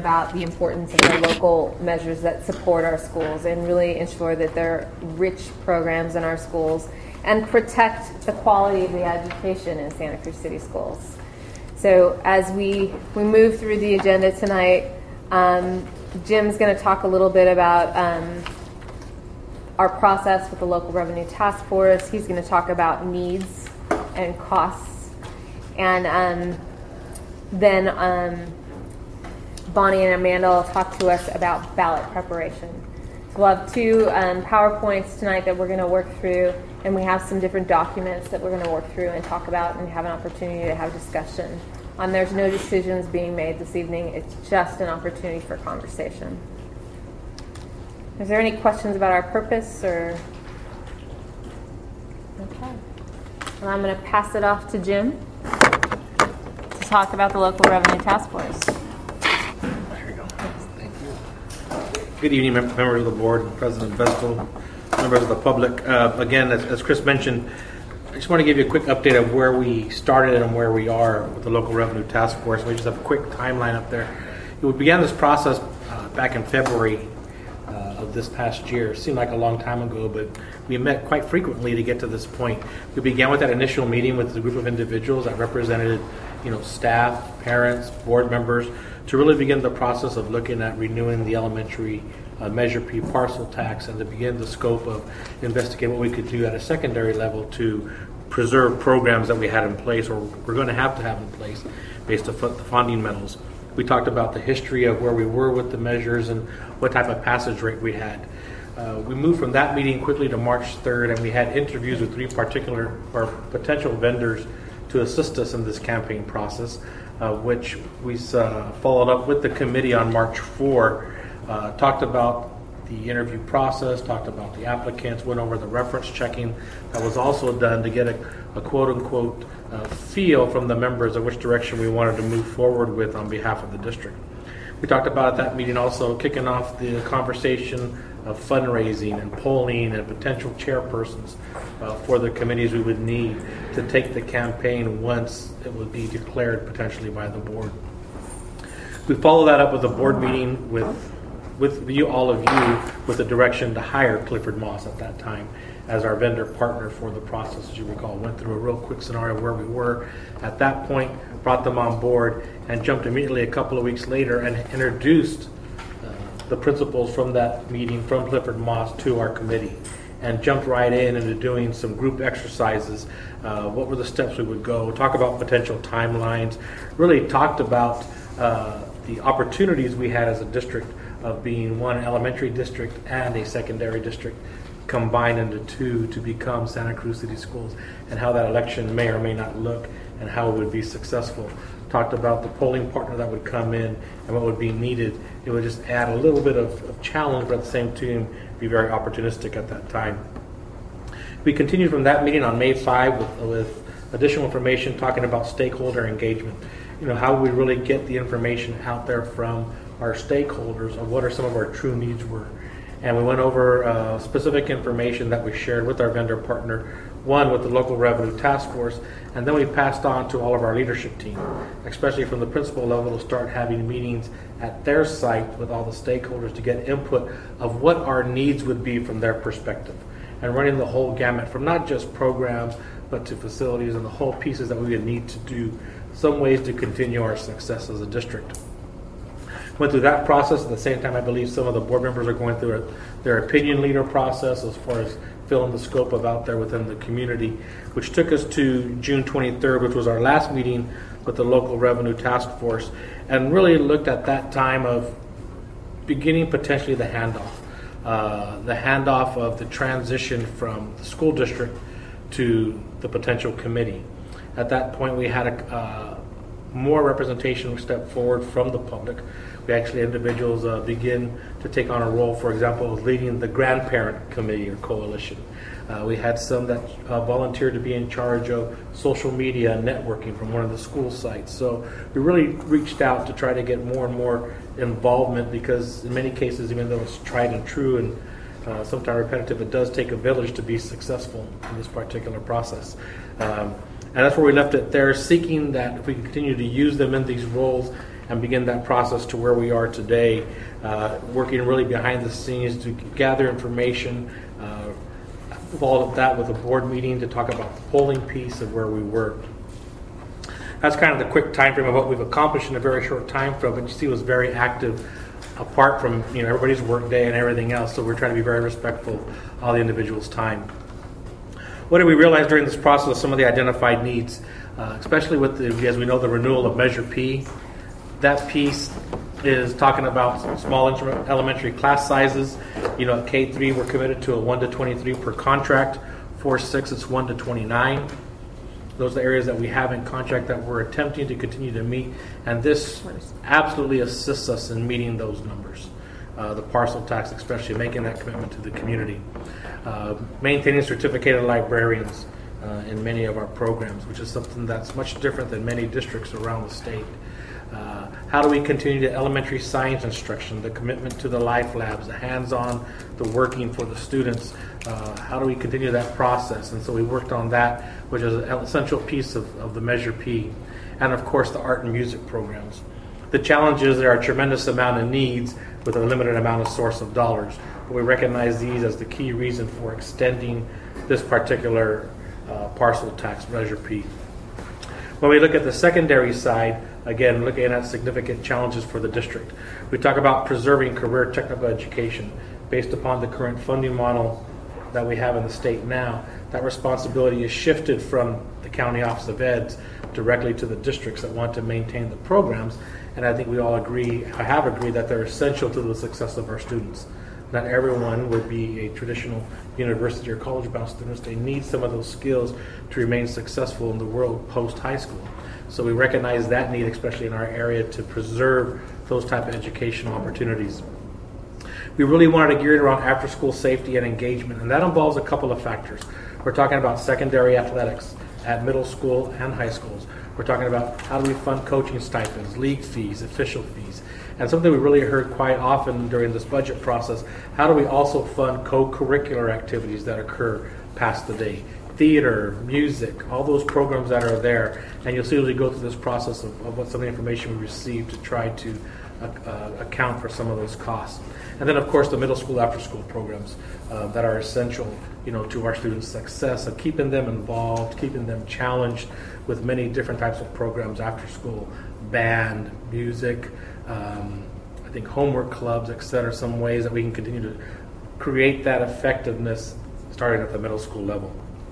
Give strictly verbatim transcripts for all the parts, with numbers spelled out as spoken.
about the importance of the local measures that support our schools and really ensure that there are rich programs in our schools and protect the quality of the education in Santa Cruz City Schools. So as we, we move through the agenda tonight, um, Jim's going to talk a little bit about um, our process with the Local Revenue Task Force. He's going to talk about needs and costs. And um, then um, Bonnie and Amanda will talk to us about ballot preparation. So we'll have two um, PowerPoints tonight that we're going to work through, and we have some different documents that we're going to work through and talk about and have an opportunity to have discussion. Um, there's no decisions being made this evening. It's just an opportunity for conversation. Is there any questions about our purpose or? Okay. Well, I'm going to pass it off to Jim to talk about the Local Revenue Task Force. There you go. Thank you. Good evening, members of the board, President Vestal, members of the public. Uh, again, as, as Chris mentioned, I just want to give you a quick update of where we started and where we are with the Local Revenue Task Force. We just have a quick timeline up there. We began this process uh, back in February uh, of this past year. It seemed like a long time ago, but we met quite frequently to get to this point. We began with that initial meeting with a group of individuals that represented, you know, staff, parents, board members, to really begin the process of looking at renewing the elementary uh, Measure P parcel tax and to begin the scope of investigating what we could do at a secondary level to preserve programs that we had in place or we're going to have to have in place based on the funding medals. We talked about the history of where we were with the measures and what type of passage rate we had. Uh, we moved from that meeting quickly to March third, and we had interviews with three particular or potential vendors to assist us in this campaign process, uh, which we uh, followed up with the committee on March fourth, uh, talked about the interview process, talked about the applicants, went over the reference checking that was also done to get a, a quote-unquote uh, feel from the members of which direction we wanted to move forward with on behalf of the district. We talked about at that meeting also kicking off the conversation of fundraising and polling and potential chairpersons uh, for the committees we would need to take the campaign once it would be declared potentially by the board. We followed that up with a board meeting with with you, all of you, with the direction to hire Clifford Moss at that time as our vendor partner for the process. As you recall, went through a real quick scenario where we were at that point, brought them on board, and jumped immediately a couple of weeks later and introduced uh, the principals from that meeting from Clifford Moss to our committee, and jumped right in into doing some group exercises. Uh, what were the steps we would go? Talk about potential timelines. Really talked about uh, the opportunities we had as a district of being one elementary district and a secondary district combined into two to become Santa Cruz City Schools, and how that election may or may not look and how it would be successful. Talked about the polling partner that would come in and what would be needed. It would just add a little bit of, of challenge, but at the same time be very opportunistic at that time. We continued from that meeting on May fifth with, with additional information talking about stakeholder engagement. You know, how we really get the information out there from our stakeholders of what are some of our true needs were. And we went over uh, specific information that we shared with our vendor partner, one with the Local Revenue Task Force, and then we passed on to all of our leadership team, especially from the principal level, to start having meetings at their site with all the stakeholders to get input of what our needs would be from their perspective, and running the whole gamut from not just programs but to facilities and the whole pieces that we would need to do, some ways to continue our success as a district. Went through that process. At the same time, I believe some of the board members are going through a, their opinion leader process as far as filling the scope of out there within the community, which took us to June twenty-third, which was our last meeting with the Local Revenue Task Force, and really looked at that time of beginning potentially the handoff, uh, the handoff of the transition from the school district to the potential committee. At that point, we had a uh, more representation step forward from the public. We actually had individuals uh, begin to take on a role, for example, of leading the grandparent committee or coalition. Uh, we had some that uh, volunteered to be in charge of social media and networking from one of the school sites. So we really reached out to try to get more and more involvement, because in many cases, even though it's tried and true and uh, sometimes repetitive, it does take a village to be successful in this particular process. Um, And that's where we left it there, seeking that if we can continue to use them in these roles and begin that process to where we are today, uh, working really behind the scenes to gather information, uh, all of that with a board meeting to talk about the polling piece of where we were. That's kind of the quick time frame of what we've accomplished in a very short time frame, but you see it was very active apart from, you know, everybody's work day and everything else, so we're trying to be very respectful of all the individuals' time. What did we realize during this process of some of the identified needs, uh, especially with, the, as we know, the renewal of Measure P? That piece is talking about small elementary class sizes. You know, at K three, we're committed to a one to twenty-three per contract. four six, it's one to twenty-nine. Those are the areas that we have in contract that we're attempting to continue to meet, and this absolutely assists us in meeting those numbers. Uh, the parcel tax, especially making that commitment to the community. Uh, maintaining certificated librarians uh, in many of our programs, which is something that's much different than many districts around the state. Uh, how do we continue the elementary science instruction, the commitment to the life labs, the hands-on, the working for the students? Uh, how do we continue that process? And so we worked on that, which is an essential piece of, of the Measure P. And of course, the art and music programs. The challenge is there are a tremendous amount of needs with a limited amount of source of dollars. But we recognize these as the key reason for extending this particular uh, parcel tax, Measure P. When we look at the secondary side, again, looking at significant challenges for the district. We talk about preserving career technical education based upon the current funding model that we have in the state now. That responsibility is shifted from the County Office of Eds directly to the districts that want to maintain the programs. And I think we all agree, I have agreed, that they're essential to the success of our students. Not everyone would be a traditional university or college-bound student. They need some of those skills to remain successful in the world post-high school. So we recognize that need, especially in our area, to preserve those type of educational opportunities. We really wanted to gear it around after-school safety and engagement, and that involves a couple of factors. We're talking about secondary athletics at middle school and high schools. We're talking about how do we fund coaching stipends, league fees, official fees. And something we really heard quite often during this budget process, how do we also fund co-curricular activities that occur past the day? Theater, music, all those programs that are there. And you'll see as we go through this process of, of what some of the information we receive to try to uh, uh, account for some of those costs. And then, of course, the middle school after-school programs uh, that are essential, you know, to our students' success, of keeping them involved, keeping them challenged with many different types of programs after school, band, music, um, I think homework clubs, et cetera, some ways that we can continue to create that effectiveness starting at the middle school level.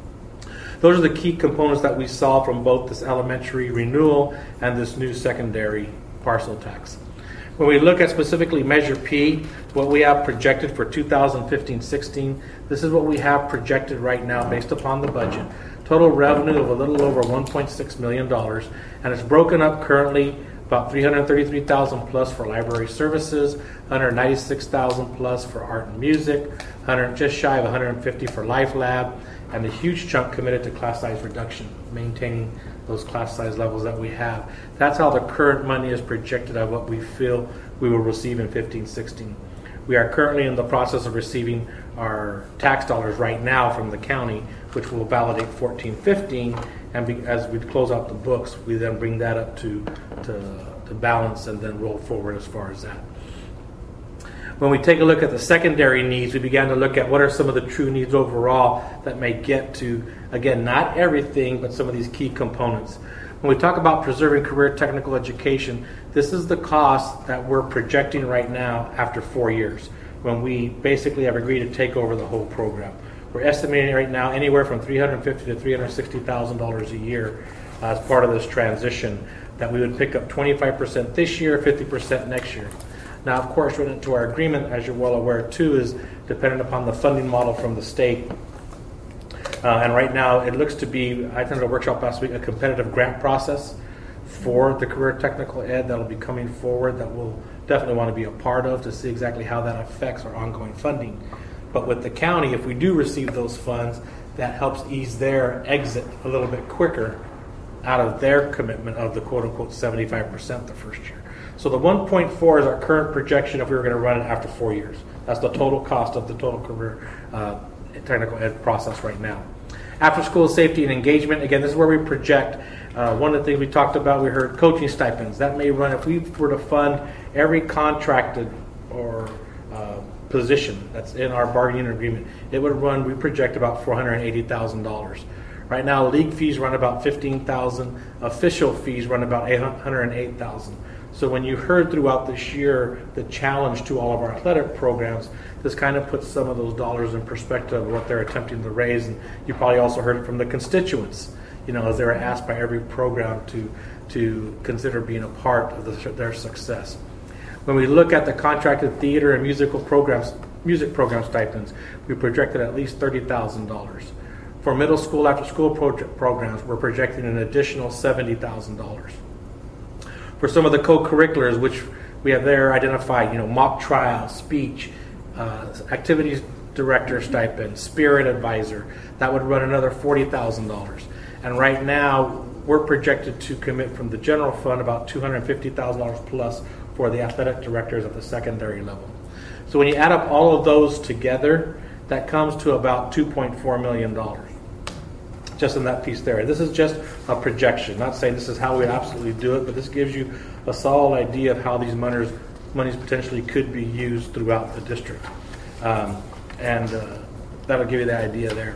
Those are the key components that we saw from both this elementary renewal and this new secondary parcel tax. When we look at specifically Measure P, what we have projected for two thousand fifteen sixteen, this is what we have projected right now based upon the budget. Total revenue of a little over one point six million dollars, and it's broken up currently about three hundred thirty-three thousand dollars plus for library services, one hundred ninety-six thousand dollars plus for art and music, one hundred, just shy of one hundred fifty thousand dollars for Life Lab, and a huge chunk committed to class size reduction, maintaining those class size levels that we have. That's how the current money is projected of what we feel we will receive in fifteen sixteen. We are currently in the process of receiving our tax dollars right now from the county, which will validate fourteen fifteen, and be, as we close out the books, we then bring that up to, to, to balance and then roll forward as far as that. When we take a look at the secondary needs, we began to look at what are some of the true needs overall that may get to, again, not everything, but some of these key components. When we talk about preserving career technical education, this is the cost that we're projecting right now after four years, when we basically have agreed to take over the whole program. We're estimating right now anywhere from three hundred fifty thousand to three hundred sixty thousand dollars a year uh, as part of this transition, that we would pick up twenty-five percent this year, fifty percent next year. Now, of course, written into our agreement, as you're well aware too, is dependent upon the funding model from the state. Uh, and right now, it looks to be, I attended a workshop last week, a competitive grant process for the career technical ed that'll be coming forward that we'll definitely want to be a part of to see exactly how that affects our ongoing funding. But with the county, if we do receive those funds, that helps ease their exit a little bit quicker out of their commitment of the quote-unquote seventy-five percent the first year. So the one point four is our current projection if we were going to run it after four years. That's the total cost of the total career uh, technical ed process right now. After school safety and engagement, again, this is where we project Uh, one of the things we talked about, we heard coaching stipends. That may run, if we were to fund every contracted or uh, position that's in our bargaining agreement, it would run, we project about four hundred eighty thousand dollars. Right now, league fees run about fifteen thousand dollars, official fees run about eight hundred eight thousand dollars. So when you heard throughout this year the challenge to all of our athletic programs, this kind of puts some of those dollars in perspective of what they're attempting to raise. And you probably also heard it from the constituents, you know, as they were asked by every program to to consider being a part of the, their success. When we look at the contracted theater and musical programs, music program stipends, we projected at least thirty thousand dollars. For middle school after school pro- programs, we're projecting an additional seventy thousand dollars. For some of the co-curriculars, which we have there identified, you know, mock trial, speech, uh, activities director stipend, spirit advisor, that would run another forty thousand dollars. And right now, we're projected to commit from the general fund about two hundred fifty thousand dollars plus for the athletic directors at the secondary level. So when you add up all of those together, that comes to about two point four million dollars. Just in that piece there. This is just a projection, not saying this is how we absolutely do it, but this gives you a solid idea of how these monies, monies potentially could be used throughout the district. Um, and uh, that'll give you the idea there.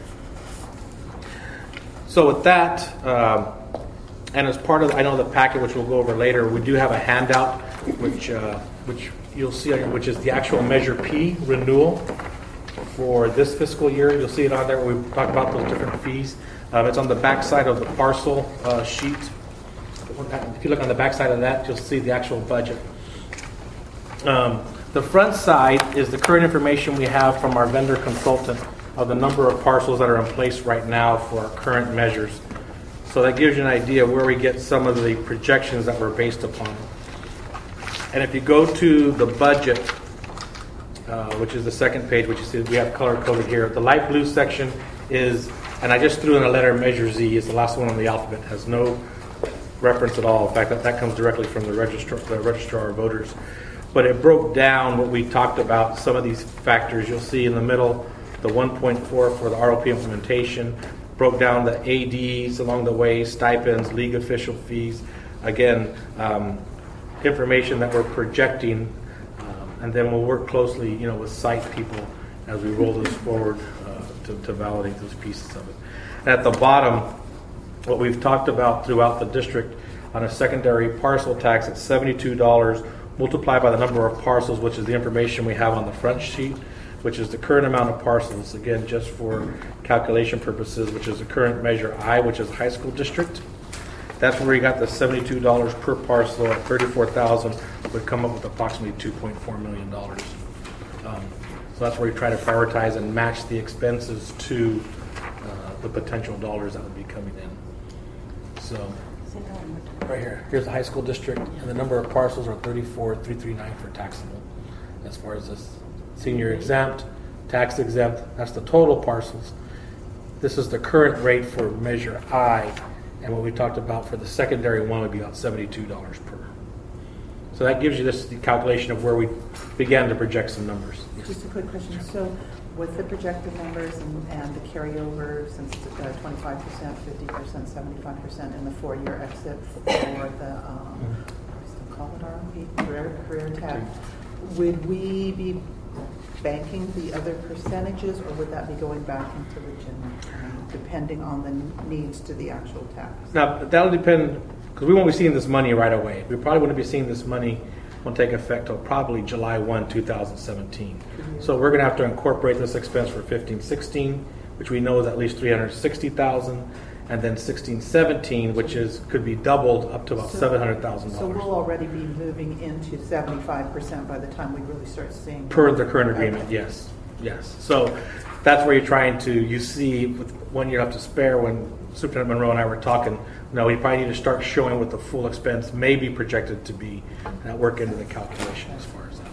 So with that, um, and as part of, I know the packet, which we'll go over later, we do have a handout, which uh, which you'll see, which is the actual Measure P renewal for this fiscal year. You'll see it on there where we talk about those different fees. Um, it's on the back side of the parcel uh, sheet. If you look on the back side of that, you'll see the actual budget. Um, the front side is the current information we have from our vendor consultant of the number of parcels that are in place right now for our current measures. So that gives you an idea of where we get some of the projections that we're based upon. And if you go to the budget, uh, which is the second page, which you see we have color coded here, the light blue section is, and I just threw in a letter, Measure Z is the last one on the alphabet, has no reference at all. In fact, that, that comes directly from the registrar, the registrar of voters. But it broke down what we talked about, some of these factors. You'll see in the middle, the one point four for the R O P implementation, broke down the A Ds along the way, stipends, league official fees. Again, um, information that we're projecting, um, and then we'll work closely, you know, with site people as we roll this forward uh, to, to validate those pieces of it. And at the bottom, what we've talked about throughout the district on a secondary parcel tax at seventy-two dollars multiplied by the number of parcels, which is the information we have on the front sheet, which is the current amount of parcels, again, just for calculation purposes, which is the current Measure I, which is high school district. That's where we got the seventy-two dollars per parcel at thirty-four thousand dollars would come up with approximately two point four million dollars. Um, so that's where we try to prioritize and match the expenses to uh, the potential dollars that would be coming in. So right here, here's the high school district, and the number of parcels are thirty-four thousand three hundred thirty-nine for taxable. As far as this senior exempt, tax exempt, that's the total parcels. This is the current rate for Measure I, and what we talked about for the secondary one would be about seventy-two dollars per. So that gives you this the calculation of where we began to project some numbers. Just a quick question. So with the projected numbers and, and the carryover, since uh, twenty-five percent, fifty percent, seventy-five percent in the four-year exit for the, um, we still call it R O P, career, career tech, would we be banking the other percentages, or would that be going back into the general fund, depending on the needs to the actual tax? Now, that'll depend, because we won't be seeing this money right away. We probably wouldn't be seeing this money won't take effect until probably July first, two thousand seventeen. Mm-hmm. So we're going to have to incorporate this expense for fifteen sixteen, which we know is at least three hundred sixty thousand dollars, and then sixteen seventeen, which is could be doubled up to about so, seven hundred thousand dollars. So we'll already be moving into seventy-five percent by the time we really start seeing. Per the current agreement, okay. yes. Yes. So that's where you're trying to, you see, with one year left to spare, when Superintendent Monroe and I were talking, no, we probably need to start showing what the full expense may be projected to be, and that work into the calculation as far as that.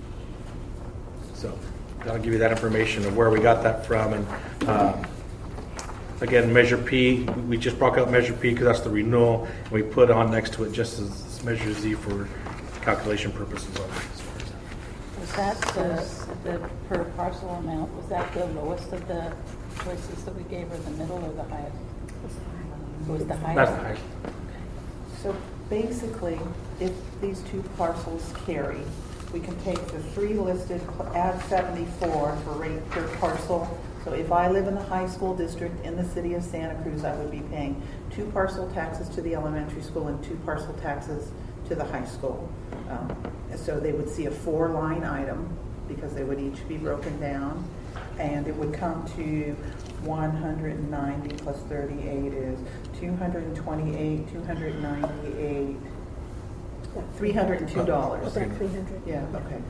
So that'll give you that information of where we got that from. And um, again, Measure P, we just broke out Measure P because that's the renewal, and we put on next to it just as Measure Z for calculation purposes only. Was that the, the per parcel amount, was that the lowest of the choices that we gave, or the middle or the highest? Was the high That's the school? highest. So basically, if these two parcels carry, we can take the three listed, pl- add seventy-four for rate per parcel. So if I live in the high school district in the city of Santa Cruz, I would be paying two parcel taxes to the elementary school and two parcel taxes to the high school. Um, So they would see a four-line item because they would each be broken down. And it would come to one hundred ninety plus thirty-eight is two hundred twenty-eight, two hundred ninety-eight, three hundred two dollars. About three hundred. Yeah, okay.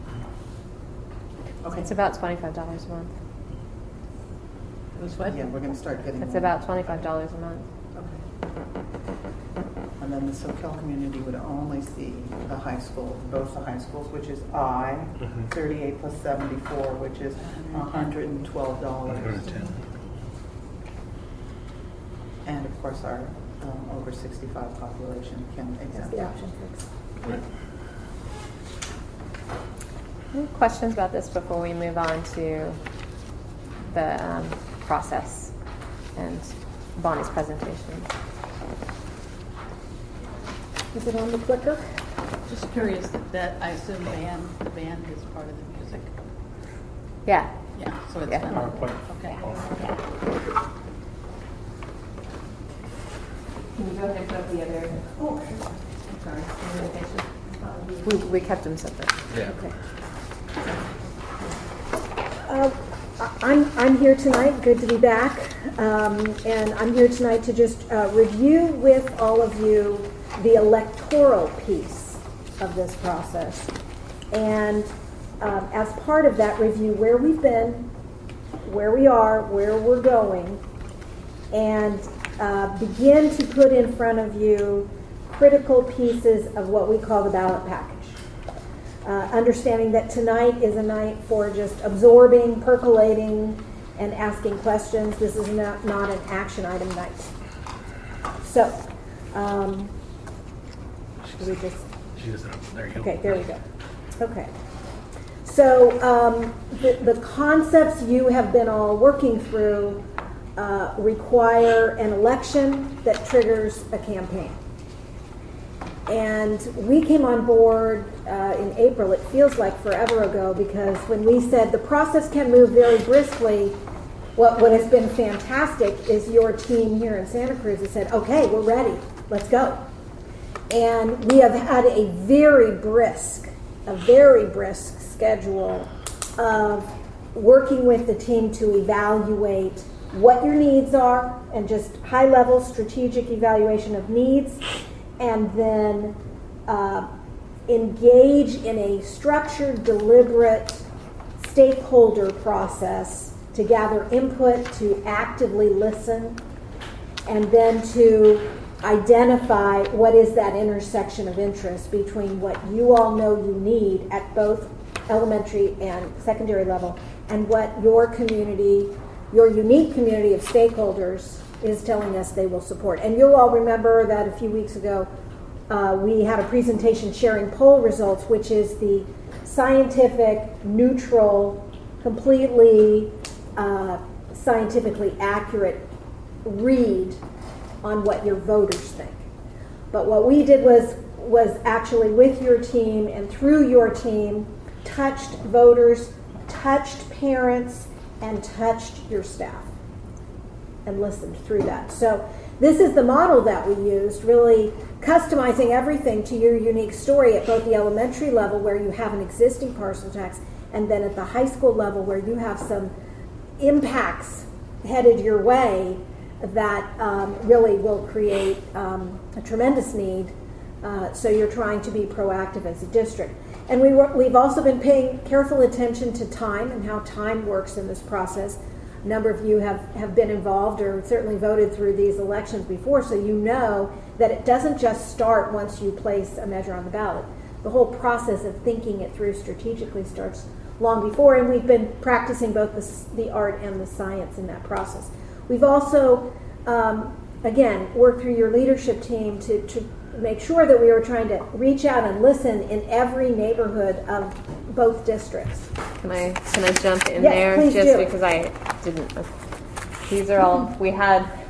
Okay. It's about twenty-five dollars a month. It was what? Yeah, we're gonna start getting. It's more. about twenty-five dollars a month. Okay. And then the SoCal community would only see the high school, both the high schools, which is I, Mhm. thirty-eight plus seventy-four, which is one hundred and twelve dollars. one hundred ten. And of course, our um, over sixty-five population can That's exempt. the option fix. Right. Any questions about this before we move on to the um, process and Bonnie's presentation? Is it on the clicker? Just curious that, that I assume band, the band is part of the music. Yeah. Yeah, so it's Yeah. not. PowerPoint. Okay. Can you go ahead and put up the other? Oh, Sorry. We, we kept them separate. Yeah. okay. Uh, I- I'm, I'm here tonight, good to be back, um, and I'm here tonight to just uh, review with all of you the electoral piece of this process. And um, as part of that review, where we've been, where we are, where we're going, and uh, begin to put in front of you critical pieces of what we call the ballot package. Uh, understanding that tonight is a night for just absorbing, percolating, and asking questions. This is not, not an action item night. So, um, should we just... She just, there you go. Okay, there we go. Okay. So um, the, the concepts you have been all working through uh, require an election that triggers a campaign. And we came on board uh, in April, it feels like forever ago, because when we said the process can move very briskly, what, what has been fantastic is your team here in Santa Cruz has said, okay, we're ready, let's go. And we have had a very brisk, a very brisk schedule of working with the team to evaluate what your needs are and just high-level strategic evaluation of needs, and then uh, engage in a structured, deliberate stakeholder process to gather input, to actively listen, and then to identify what is that intersection of interest between what you all know you need at both elementary and secondary level and what your community, your unique community of stakeholders is telling us they will support. And you'll all remember that a few weeks ago uh, we had a presentation sharing poll results, which is the scientific, neutral, completely uh, scientifically accurate read on what your voters think. But what we did was was actually with your team and through your team touched voters, touched parents, and touched your staff and listened through that. So this is the model that we used, really customizing everything to your unique story at both the elementary level where you have an existing parcel tax and then at the high school level where you have some impacts headed your way that um, really will create um, a tremendous need. Uh, so you're trying to be proactive as a district. And we were, we've also been paying careful attention to time and how time works in this process. A number of you have, have been involved or certainly voted through these elections before, so you know that it doesn't just start once you place a measure on the ballot. The whole process of thinking it through strategically starts long before, and we've been practicing both the, the art and the science in that process. We've also, um, again, worked through your leadership team to, to make sure that we were trying to reach out and listen in every neighborhood of both districts. Can I can I jump in Yes, there please just do. because I didn't? These are all we had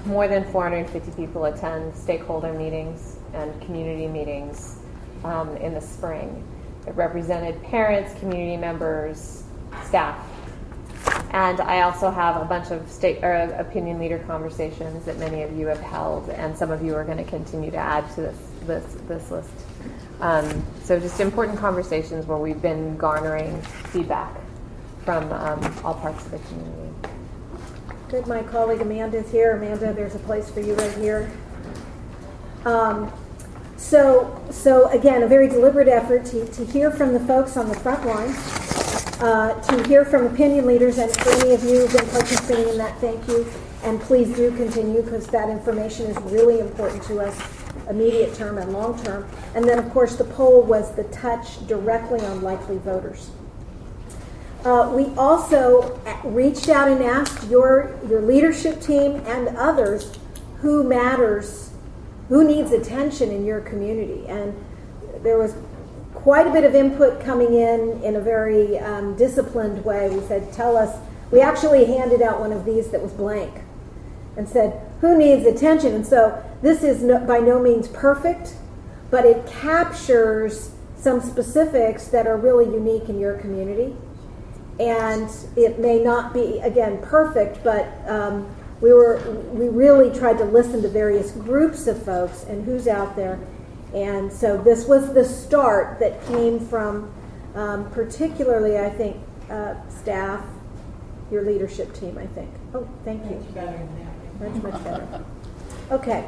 more than four hundred fifty people attend stakeholder meetings and community meetings um, in the spring. It represented parents, community members, staff. And I also have a bunch of state or opinion leader conversations that many of you have held, and some of you are going to continue to add to this this, this list. Um, so just important conversations where we've been garnering feedback from um, all parts of the community. Good. My colleague Amanda's here. Amanda, there's a place for you right here. Um, so, so again, a very deliberate effort to, to hear from the folks on the front lines, uh, to hear from opinion leaders, and for any of you who've been participating in that, thank you. And please do continue, because that information is really important to us, immediate term and long term. And then, of course, the poll was the touch directly on likely voters. Uh, we also reached out and asked your your leadership team and others who matters, who needs attention in your community. And there was quite a bit of input coming in in a very um, disciplined way. We said, tell us, we actually handed out one of these that was blank and said, who needs attention? And so this is no, by no means perfect, but it captures some specifics that are really unique in your community. And it may not be, again, perfect, but um, we were we really tried to listen to various groups of folks and who's out there. And so this was the start that came from um, particularly, I think, uh, staff, your leadership team, I think. Oh, thank you. Much, much better. Okay.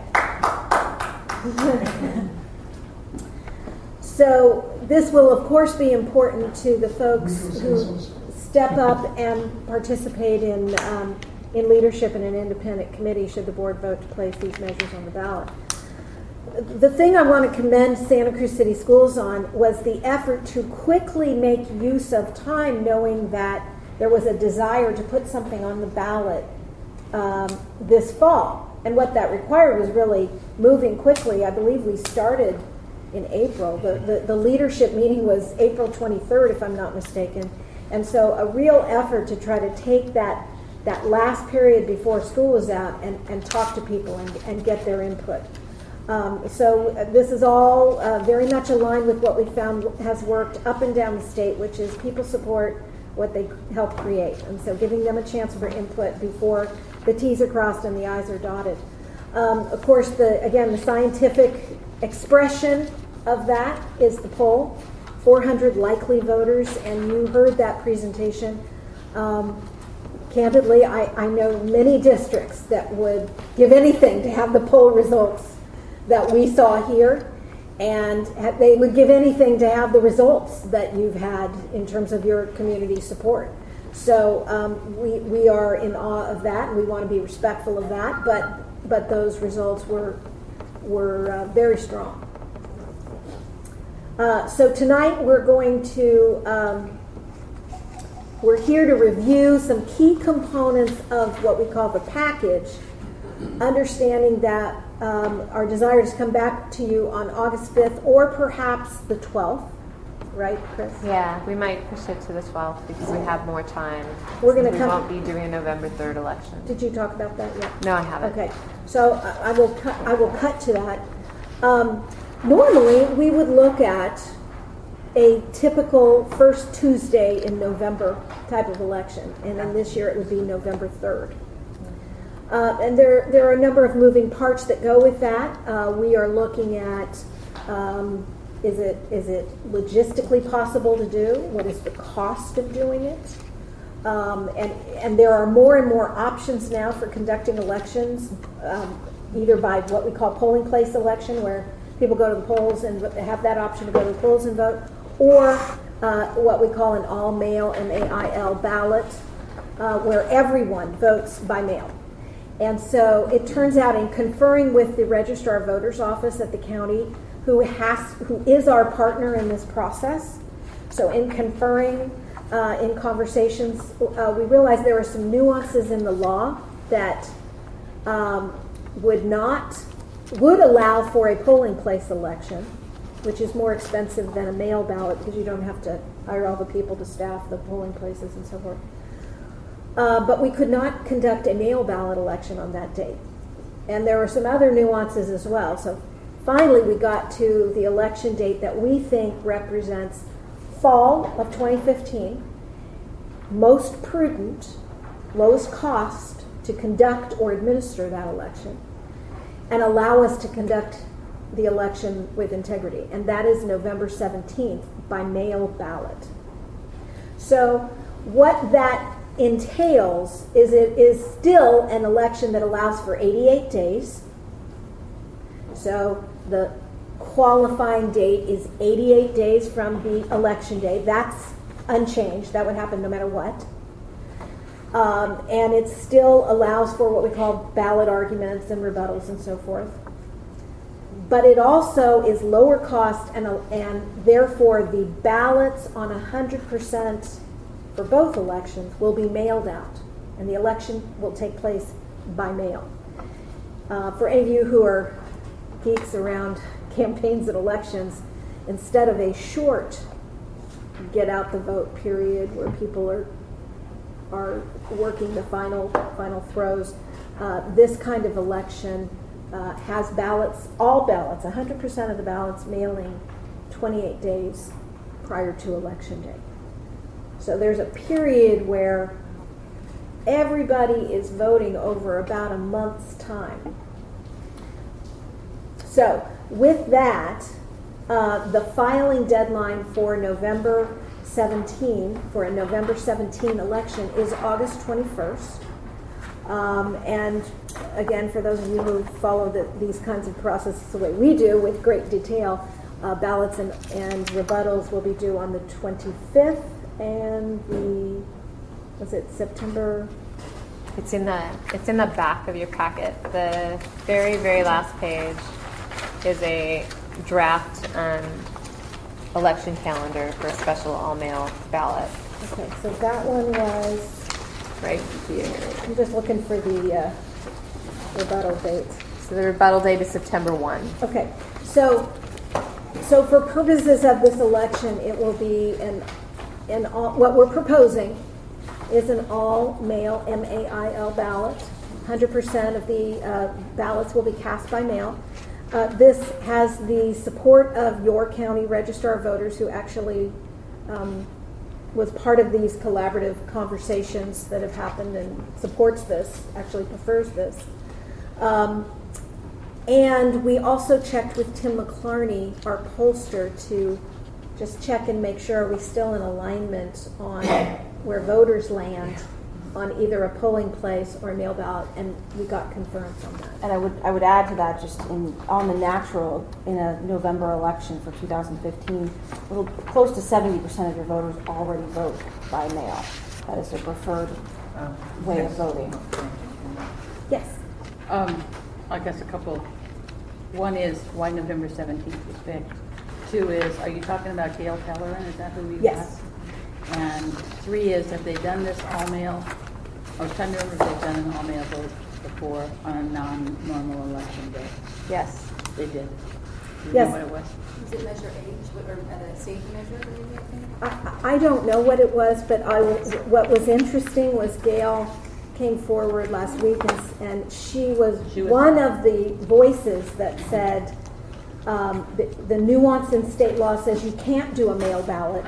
So this will, of course, be important to the folks who step up and participate in um, in leadership in an independent committee should the board vote to place these measures on the ballot. The thing I want to commend Santa Cruz City Schools on was the effort to quickly make use of time, knowing that there was a desire to put something on the ballot um, this fall. And what that required was really moving quickly. I believe we started in April. The, the, the leadership meeting was April twenty-third, if I'm not mistaken. And so a real effort to try to take that that last period before school was out and, and talk to people and, and get their input. Um, so this is all uh, very much aligned with what we found has worked up and down the state, which is people support what they help create. And so giving them a chance for input before the T's are crossed and the I's are dotted. Um, of course, the again, the scientific expression of that is the poll. four hundred likely voters, and you heard that presentation. Um, candidly, I, I know many districts that would give anything to have the poll results that we saw here, and ha- they would give anything to have the results that you've had in terms of your community support. So um, we, we are in awe of that, and we want to be respectful of that, but, but those results were, were uh, very strong. Uh, so tonight we're going to, um, we're here to review some key components of what we call the package, understanding that um, our desire is to come back to you on August fifth or perhaps the twelfth, right, Chris? Yeah, we might push it to the twelfth because we have more time. We're going to we come. won't be doing a November third election. Did you talk about that yet? No, I haven't. Okay, so I, I will cut. I will cut to that. Um, normally, we would look at a typical first Tuesday in November type of election, and then this year it would be November third. Uh, and there, there are a number of moving parts that go with that. Uh, we are looking at um, is it is it logistically possible to do? What is the cost of doing it? Um, and and there are more and more options now for conducting elections, um, either by what we call polling place election, where people go to the polls and have that option to go to the polls and vote, or uh, what we call an all-mail, M A I L ballot, uh, where everyone votes by mail. And so it turns out, in conferring with the Registrar of Voters Office at the county, who has who is our partner in this process, so in conferring, uh, in conversations, uh, we realized there are some nuances in the law that um, would not would allow for a polling place election, which is more expensive than a mail ballot because you don't have to hire all the people to staff the polling places and so forth. Uh, but we could not conduct a mail ballot election on that date. and there were some other nuances as well. So finally, we got to the election date that we think represents fall of twenty fifteen, most prudent, lowest cost to conduct or administer that election, and allow us to conduct the election with integrity. And that is November seventeenth by mail ballot. So what that entails is it is still an election that allows for eighty-eight days. So the qualifying date is eighty-eight days from the election day. That's unchanged. That would happen no matter what. Um, and it still allows for what we call ballot arguments and rebuttals and so forth. But it also is lower cost, and, and therefore the ballots on one hundred percent for both elections will be mailed out, and the election will take place by mail. Uh, for any of you who are geeks around campaigns and elections, instead of a short get out the vote period where people are are working the final final throws, uh, this kind of election uh, has ballots, all ballots, one hundred percent of the ballots mailing twenty-eight days prior to election day. So there's a period where everybody is voting over about a month's time. So with that, uh, the filing deadline for November seventeenth, for a November seventeenth election, is August twenty-first. Um, and again, for those of you who follow the, these kinds of processes the way we do with great detail, uh, ballots and, and rebuttals will be due on the twenty-fifth, and the, was it September? It's in the it's in the back of your packet. The very very last page is a draft um, election calendar for a special all-mail ballot. Okay, so that one was Right here. I'm just looking for the uh, rebuttal dates. So the rebuttal date is September first. Okay, so so for purposes of this election, it will be an an all, what we're proposing is an all-mail M A I L ballot. one hundred percent of the uh, ballots will be cast by mail. Uh, this has the support of your county registrar of voters, who actually um, was part of these collaborative conversations that have happened and supports this, actually prefers this. Um, and we also checked with Tim McClarney, our pollster, to just check and make sure are we still in alignment on where voters land on either a polling place or a mail ballot, and we got confirmed on that. And I would I would add to that, just in on the natural, in a November election for two thousand fifteen, a little close to seventy percent of your voters already vote by mail. That is their preferred Oh, way yes. of voting. Yes. Um, I guess a couple. One is why November seventeenth was picked. Two is, are you talking about Gail Pellerin? Is that who we Yes. asked? And three is, have they done this all mail? Or tell me if they've done an all mail vote before on a non-normal election day. Yes. They did. Do you Yes. know what it was? Does it measure age, what- or at a safety measure, maybe, I think? I, I don't know what it was, but I was, what was interesting was Gail came forward last week, and, and she was, She was- one of the voices that said um, the, the nuance in state law says you can't do a mail ballot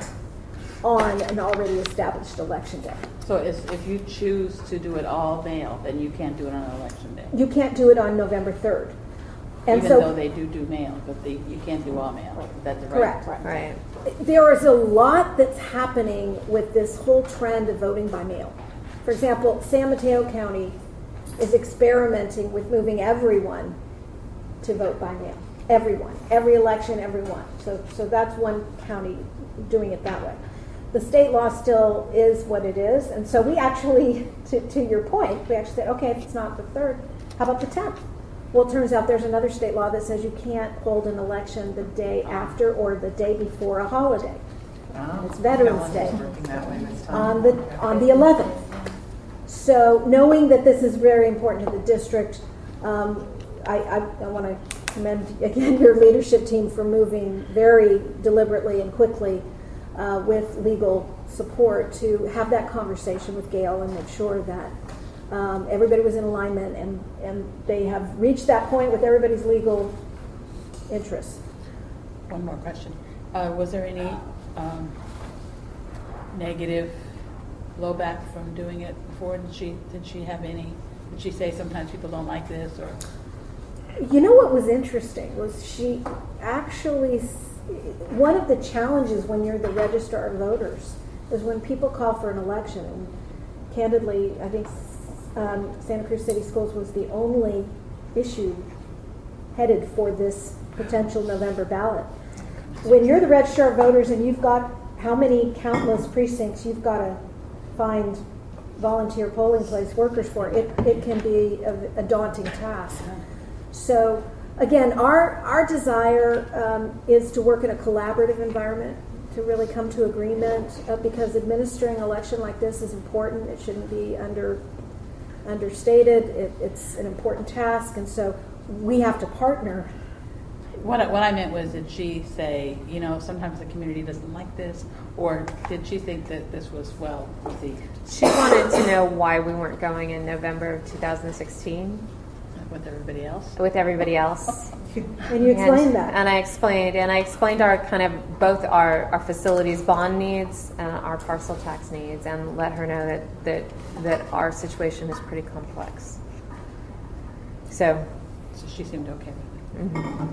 on an already established election day. So is, if you choose to do it all mail, then you can't do it on an election day. You can't do it on November third. And Even so, though they do do mail, but they, you can't do all mail. Is that the right? correct. Right. There is a lot that's happening with this whole trend of voting by mail. For example, San Mateo County is experimenting with moving everyone to vote by mail. Everyone. Every election, everyone. So, so that's one county doing it that way. The state law still is what it is, and so we actually, to, to your point, we actually said, okay, if it's not the third, how about the tenth? Well, it turns out there's another state law that says you can't hold an election the day after or the day before a holiday. Oh, It's Veterans calendar's Day. working that way this time. On the on the eleventh. So knowing that this is very important to the district, um, I, I, I want to commend again your leadership team for moving very deliberately and quickly uh, with legal support to have that conversation with Gail and make sure that Um, everybody was in alignment, and, and they have reached that point with everybody's legal interests. One more question. Uh, was there any um, negative blowback from doing it before? Did she, did she have any, did she say sometimes people don't like this, or? You know what was interesting was she actually, one of the challenges when you're the registrar of voters is when people call for an election. And candidly, I think um, Santa Cruz City Schools was the only issue headed for this potential November ballot. When you're the registrar of voters and you've got how many countless precincts you've got to find volunteer polling place workers for, it, it can be a, a daunting task. So again, our, our desire um, is to work in a collaborative environment, to really come to agreement, uh, because administering an election like this is important. It shouldn't be under understated. It, it's an important task, and so we have to partner. What I, what I meant was, did she say, you know, sometimes the community doesn't like this, or did she think that this was well received? She wanted to know why we weren't going in November of two thousand sixteen With everybody else? with everybody else. And you explained and, that. And I explained, and I explained our kind of both our, our facilities bond needs and our parcel tax needs, and let her know that that that our situation is pretty complex. So, So she seemed okay with it. mm-hmm.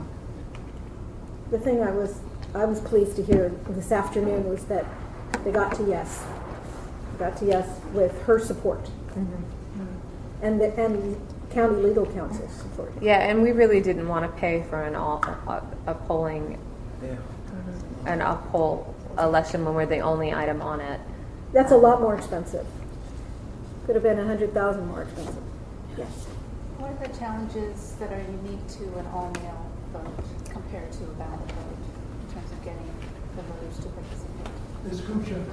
The thing I was I was pleased to hear this afternoon was that they got to yes. They got to yes with her support. Mm-hmm. And the, and county legal counsel support. Yeah, and we really didn't want to pay for an all a, a polling, Yeah. an a poll election when we're the only item on it. That's a lot more expensive. Could have been a hundred thousand more expensive. Yes. What are the challenges that are unique to an all-mail vote compared to a ballot vote in terms of getting the voters to participate? Escucha,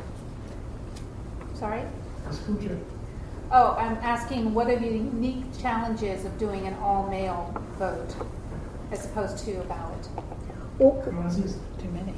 Sorry? escucha. Oh, I'm asking what are the unique challenges of doing an all-mail vote as opposed to a ballot? Well, Gracias. Too many.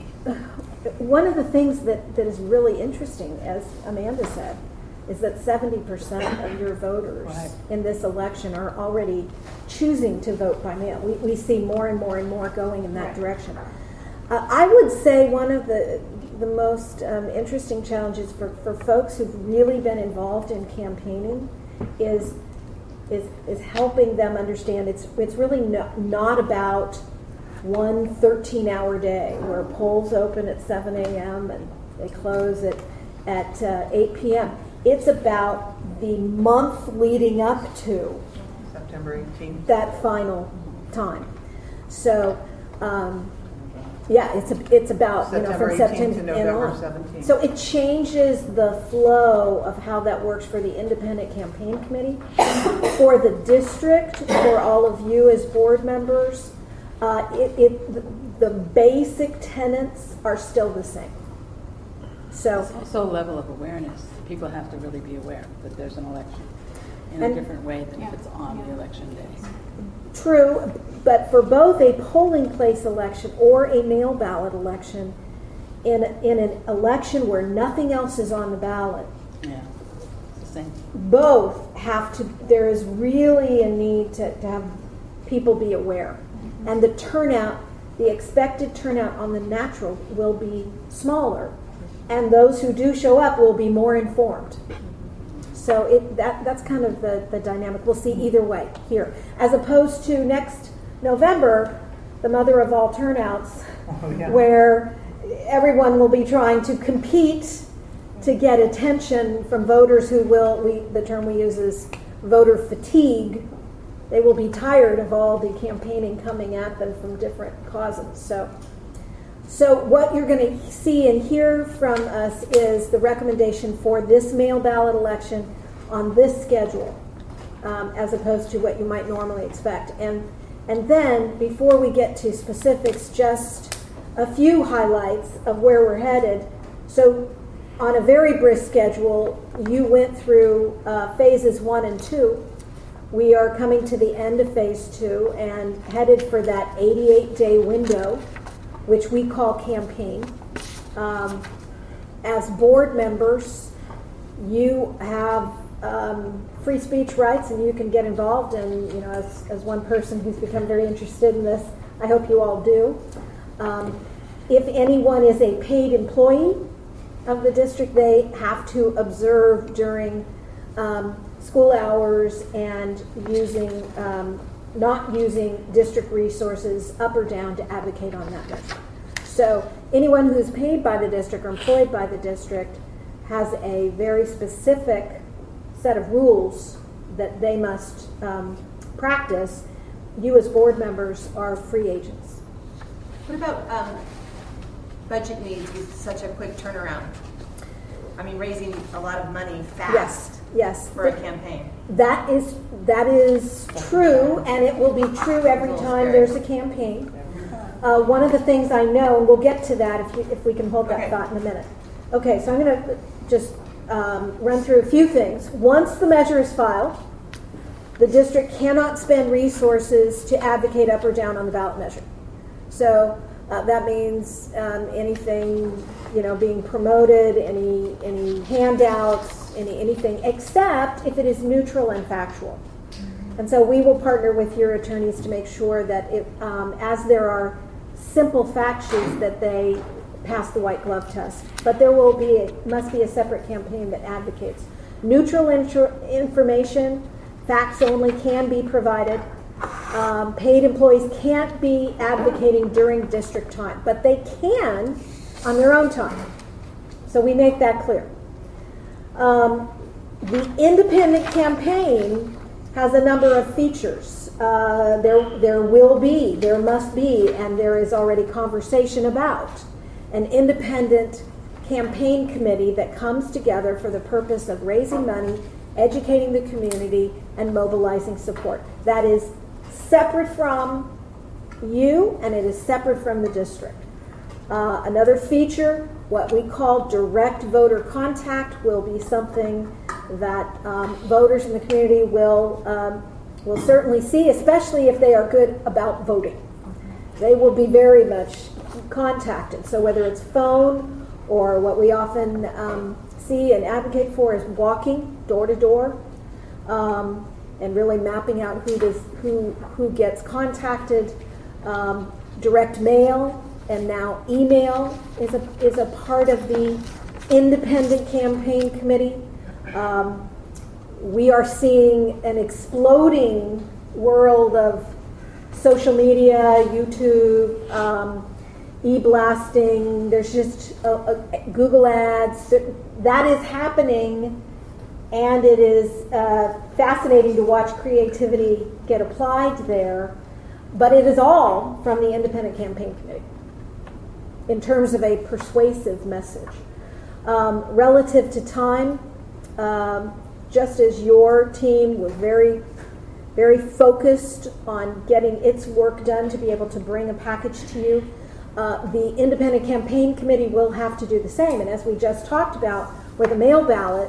one of the things that, that is really interesting, as Amanda said, is that seventy percent of your voters Right. in this election are already choosing to vote by mail. We, we see more and more and more going in that Right. direction. Uh, I would say one of the the most um, interesting challenges for, for folks who've really been involved in campaigning is is is helping them understand it's it's really no, not about one thirteen-hour day where polls open at seven a.m. and they close at, at uh, eight p.m. It's about the month leading up to September eighteenth. that final time. So, um, yeah, it's a, it's about you know September from eighteenth September to and November on. seventeenth. So it changes the flow of how that works for the independent campaign committee, for the district, for all of you as board members. Uh, it, it the, the basic tenets are still the same. So. It's also a level of awareness. People have to really be aware that there's an election in And- a different way than if Yeah. it's on the Yeah. election day. True, but for both a polling place election or a mail ballot election, in, in an election where nothing else is on the ballot, Yeah, it's the same. both have to, there is really a need to, to have people be aware. And the turnout, the expected turnout on the natural will be smaller. And those who do show up will be more informed. So it, that that's kind of the, the dynamic. We'll see either way here. As opposed to next November, the mother of all turnouts, Oh, yeah. where everyone will be trying to compete to get attention from voters who will, we, the term we use is voter fatigue. They will be tired of all the campaigning coming at them from different causes. So, so what you're going to see and hear from us is the recommendation for this mail ballot election on this schedule, um, as opposed to what you might normally expect. And and then, before we get to specifics, just a few highlights of where we're headed. So, on a very brisk schedule, you went through uh, phases one and two. We are coming to the end of phase two and headed for that eighty-eight day window, which we call campaign. Um, as board members, you have um, free speech rights, and you can get involved. And you know, as, as one person who's become very interested in this, I hope you all do. Um, if anyone is a paid employee of the district, they have to observe during um, school hours and using um, not using district resources up or down to advocate on that measure. So anyone who's paid by the district or employed by the district has a very specific set of rules that they must um, practice. You as board members are free agents. What about um, budget needs with such a quick turnaround? I mean, raising a lot of money fast. Yes, yes. For a campaign. That is that is true, and it will be true every time there's a campaign. Uh, one of the things I know, and we'll get to that if, you, if we can hold that Okay. thought in a minute. Okay, so I'm going to just um, run through a few things. Once the measure is filed, the district cannot spend resources to advocate up or down on the ballot measure. So uh, that means um, anything, you know, being promoted, any any handouts, any anything, except if it is neutral and factual. And so we will partner with your attorneys to make sure that it, um, as there are simple fact sheets, that they pass the white glove test. But there will be a, must be a separate campaign that advocates. Neutral intro, information, facts only can be provided. Um, paid employees can't be advocating during district time, but they can on their own time. So we make that clear. Um, the independent campaign has a number of features. Uh, there, there will be, there must be, and there is already conversation about an independent campaign committee that comes together for the purpose of raising money, educating the community, and mobilizing support. That is separate from you, and it is separate from the district. Uh, another feature, what we call direct voter contact, will be something that um, voters in the community will um, will certainly see, especially if they are good about voting. They will be very much contacted. So whether it's phone or what we often um, see and advocate for is walking door to door um, and really mapping out who does who who gets contacted. Um, direct mail. And now email is a is a part of the independent campaign committee. Um, we are seeing an exploding world of social media, YouTube, um, e-blasting. There's just a, a Google ads. That is happening, and it is uh, fascinating to watch creativity get applied there. But it is all from the independent campaign committee in terms of a persuasive message. Um, relative to time, um, just as your team was very, very focused on getting its work done to be able to bring a package to you, uh, the independent campaign committee will have to do the same. And as we just talked about with a mail ballot,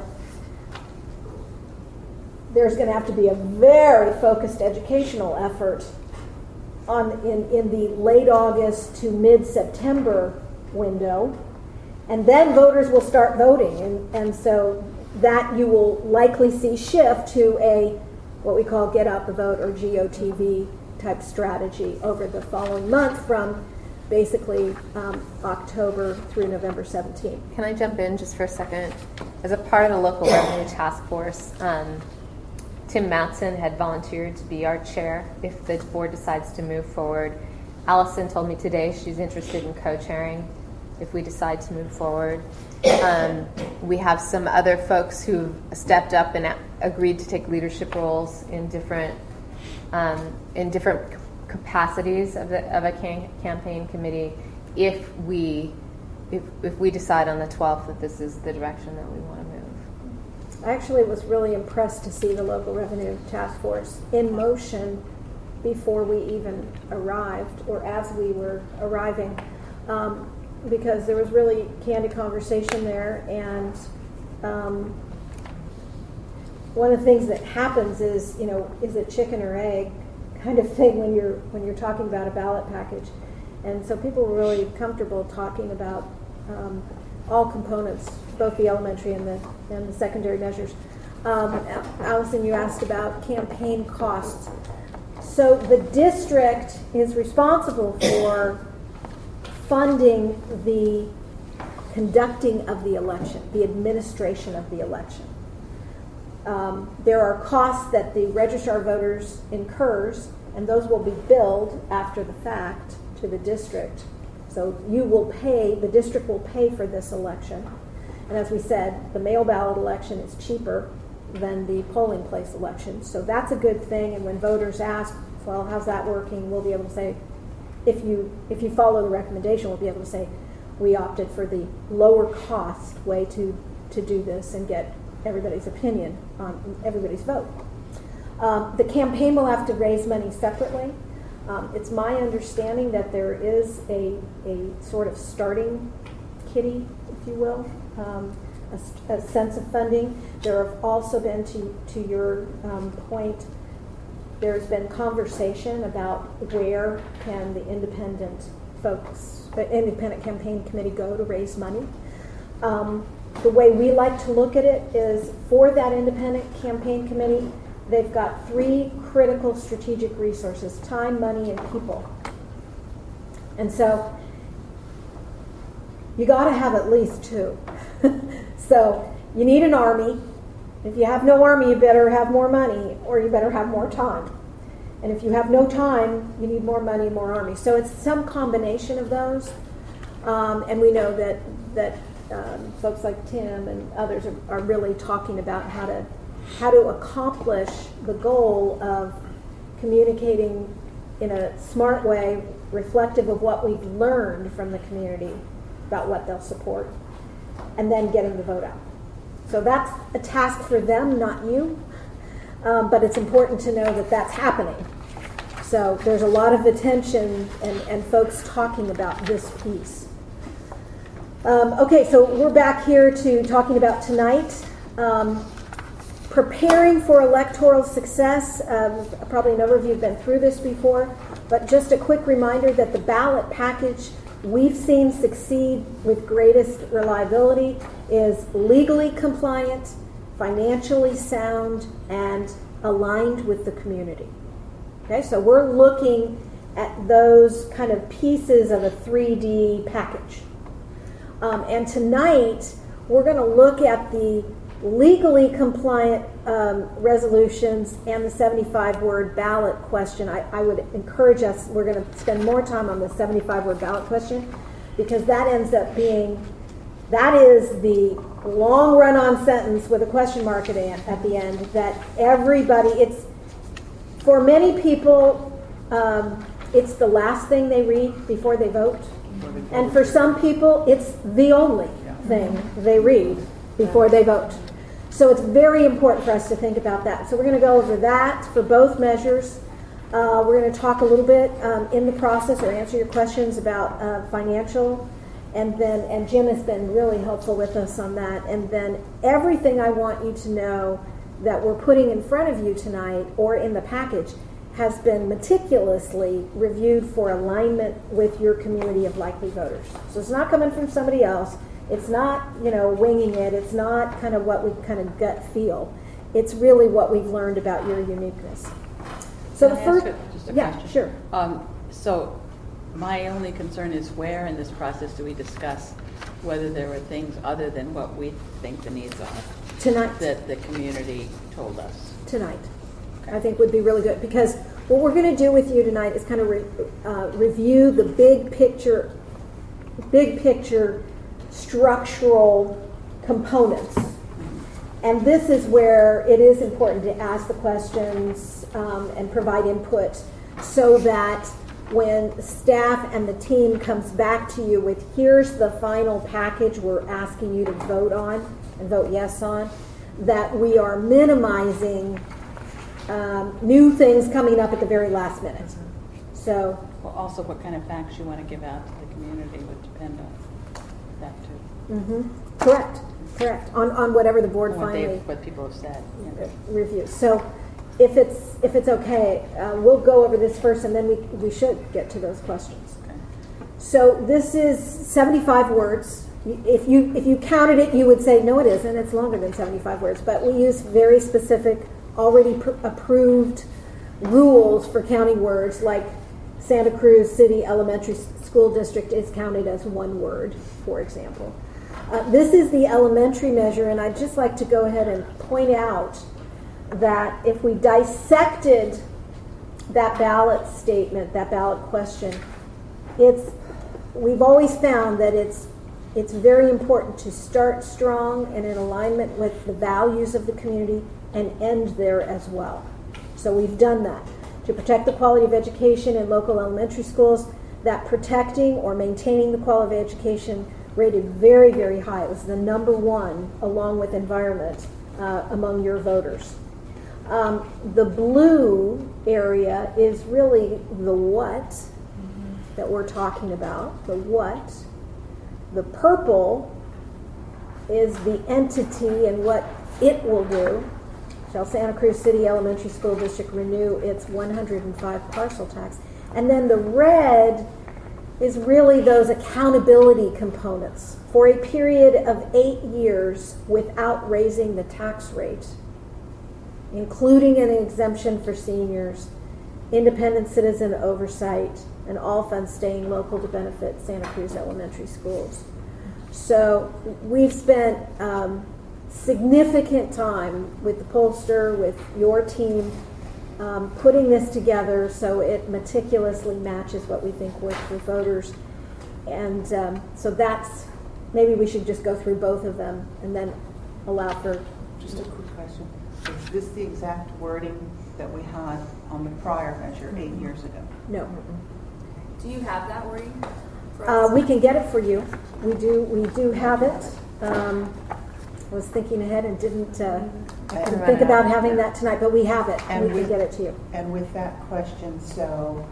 there's going to have to be a very focused educational effort on in, in the late August to mid-September window, and then voters will start voting, and, and so that you will likely see shift to a what we call get out the vote or G O T V type strategy over the following month from basically um, October through November seventeenth. Can I jump in just for a second? As a part of the local revenue task force, um, Tim Matson had volunteered to be our chair if the board decides to move forward. Allison told me today she's interested in co-chairing if we decide to move forward. Um, we have some other folks who've stepped up and a- agreed to take leadership roles in different um, in different capacities of, the, of a can- campaign committee if we if, if we decide on the twelfth that this is the direction that we want to move. I actually was really impressed to see the local revenue task force in motion before we even arrived or as we were arriving, um, because there was really candid conversation there. And um, one of the things that happens is, you know, is it chicken or egg kind of thing when you're when you're talking about a ballot package. And so people were really comfortable talking about um, all components, both the elementary and the and the secondary measures. Um, Allison, you asked about campaign costs. So the district is responsible for funding the conducting of the election, the administration of the election. Um, there are costs that the registrar of voters incurs, and those will be billed after the fact to the district. So you will pay, the district will pay for this election. And as we said, the mail ballot election is cheaper than the polling place election. So that's a good thing. And when voters ask, well, how's that working? We'll be able to say, if you if you follow the recommendation, we'll be able to say, we opted for the lower cost way to, to do this and get everybody's opinion on everybody's vote. Um, the campaign will have to raise money separately. Um, it's my understanding that there is a, a sort of starting kitty, if you will, um, a, a sense of funding. There have also been, to, to your um, point, there's been conversation about where can the independent folks, the independent campaign committee go to raise money. Um, the way we like to look at it is for that independent campaign committee, they've got three critical strategic resources: time, money, and people. And so you got to have at least two. So you need an army. If you have no army, you better have more money, or you better have more time. And if you have no time, you need more money, more army. So it's some combination of those. Um, and we know that that um, folks like Tim and others are, are really talking about how to how to accomplish the goal of communicating in a smart way, reflective of what we've learned from the community about what they'll support, and then getting the vote out. So that's a task for them, not you. Um, but it's important to know that that's happening. So there's a lot of attention and, and folks talking about this piece. Um, okay, so we're back here to talking about tonight. Um, preparing for electoral success. Um, probably a number of you have been through this before, but just a quick reminder that the ballot package we've seen succeed with greatest reliability is legally compliant, financially sound, and aligned with the community. Okay, so we're looking at those kind of pieces of a three D package. Um, and tonight, we're going to look at the legally compliant um, resolutions and the seventy-five word ballot question. I, I would encourage us, we're going to spend more time on the seventy-five word ballot question, because that ends up being, that is the long run-on sentence with a question mark at, at the end that everybody, it's, for many people, um, it's the last thing they read before they vote. And for some people, it's the only thing they read before they vote. So it's very important for us to think about that. So we're going to go over that for both measures. Uh, we're going to talk a little bit um, in the process, or answer your questions about uh, financial. And then, and Jim has been really helpful with us on that. And then everything I want you to know that we're putting in front of you tonight or in the package has been meticulously reviewed for alignment with your community of likely voters. So it's not coming from somebody else. It's not, you know, winging it. It's not kind of what we kind of gut feel. It's really what we've learned about your uniqueness. So Can the I first, ask you just a yeah, question? sure. Um, so my only concern is, where in this process do we discuss whether there are things other than what we think the needs are Tonight. that the community told us? Tonight. I think would be really good, because what we're going to do with you tonight is kind of re, uh, review the big picture, big picture structural components. And this is where it is important to ask the questions um, and provide input, so that when staff and the team comes back to you with, here's the final package we're asking you to vote on and vote yes on, that we are minimizing um, new things coming up at the very last minute. So, Well, also what kind of facts you want to give out to the community would depend on that too. mm-hmm. correct, correct, on, on whatever the board What, finally what people have said. Yeah. reviews. So if it's if it's okay, uh, we'll go over this first, and then we, we should get to those questions. Okay. So this is seventy-five words. if you if you counted it, you would say no, it isn't. It's longer than seventy-five words. But we use very specific, already pr- approved rules for counting words, like Santa Cruz City Elementary School District is counted as one word, for example. Uh, this is the elementary measure, and I'd just like to go ahead and point out that if we dissected that ballot statement, that ballot question, it's we've always found that it's it's very important to start strong and in alignment with the values of the community and end there as well. So we've done that. To protect the quality of education in local elementary schools, that protecting or maintaining the quality of education rated very, very high. It was the number one, along with environment, uh, among your voters. Um, the blue area is really the what mm-hmm. that we're talking about, the what. The purple is the entity and what it will do. Shall Santa Cruz City Elementary School District renew its one hundred five parcel tax? And then the red is really those accountability components for a period of eight years without raising the tax rate, including an exemption for seniors, independent citizen oversight, and all funds staying local to benefit Santa Cruz Elementary Schools. So we've spent um, significant time with the pollster, with your team, um, putting this together so it meticulously matches what we think works for voters. And um, so that's, maybe we should just go through both of them and then allow for... Just a quick question. Is this the exact wording that we had on the prior measure eight years ago? No. Do you have that wording? for Uh, us? we can get it for you. We do. We do have it. Um, I was thinking ahead and didn't uh, I didn't can think run about out. having that tonight, but we have it. And we can with- get it to you. And with that question, so,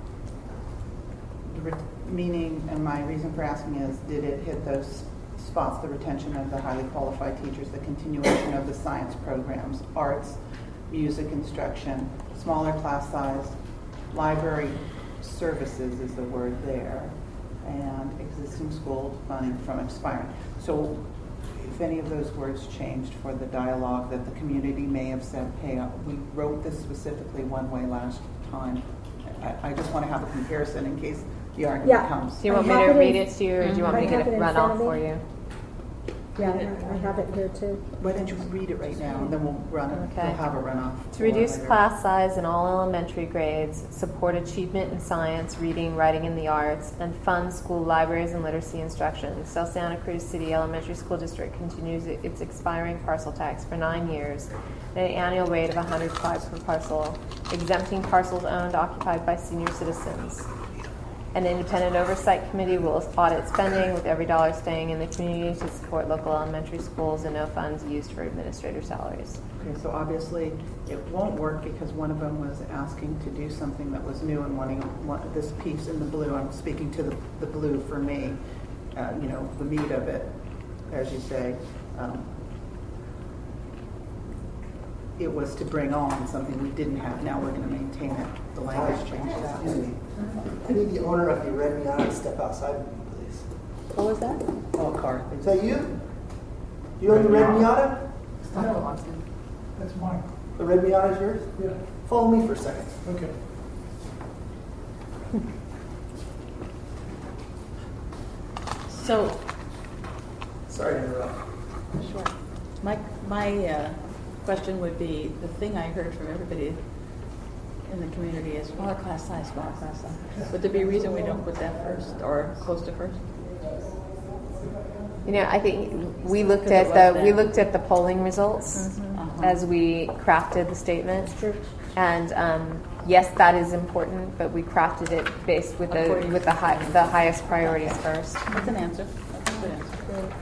the re- meaning, and my reason for asking is, did it hit those spots, the retention of the highly qualified teachers, the continuation of the science programs, arts, music instruction, smaller class size, library services is the word there, and existing school funding from expiring. So if any of those words changed for the dialogue that the community may have said, hey, uh, we wrote this specifically one way last time. I, I just want to have a comparison in case the argument Yeah. comes. Do you want I me to have it read in- it to you, or do you want I me to have get it it in run front off of me. for you? Yeah, I have it here too. Why don't you read it right now, and then we'll run it, Okay. we'll have a runoff. To for reduce later. class size in all elementary grades, support achievement in science, reading, writing, and the arts, and fund school libraries and literacy instruction. South Santa Cruz City Elementary School District continues its expiring parcel tax for nine years at an annual rate of one hundred five per parcel, exempting parcels owned occupied by senior citizens. An independent oversight committee will audit spending, with every dollar staying in the community to support local elementary schools and no funds used for administrator salaries. Okay, so obviously it won't work because one of them was asking to do something that was new and wanting one, this piece in the blue. I'm speaking to the, the blue for me, uh, you know, the meat of it, as you say. Um, it was to bring on something we didn't have. Now we're going to maintain it. The language changed that. Excuse me. I need the owner of the Red Miata to step outside with me, please. What was that? Oh, car. Is that you? You own the Red Miata? No, that's mine. The Red Miata is yours? Yeah. Follow me for a second. Okay. So, Sorry to interrupt. sure. My, my uh, question would be, the thing I heard from everybody in the community is smaller class size, smaller class size. Would there be a reason we don't put that first or close to first? You know, I think we looked Because it at was the we there. looked at the polling results Uh-huh. as we crafted the statement. And um, yes, that is important, but we crafted it based with the According- with the high, the highest priorities first. That's an answer. That's a good answer.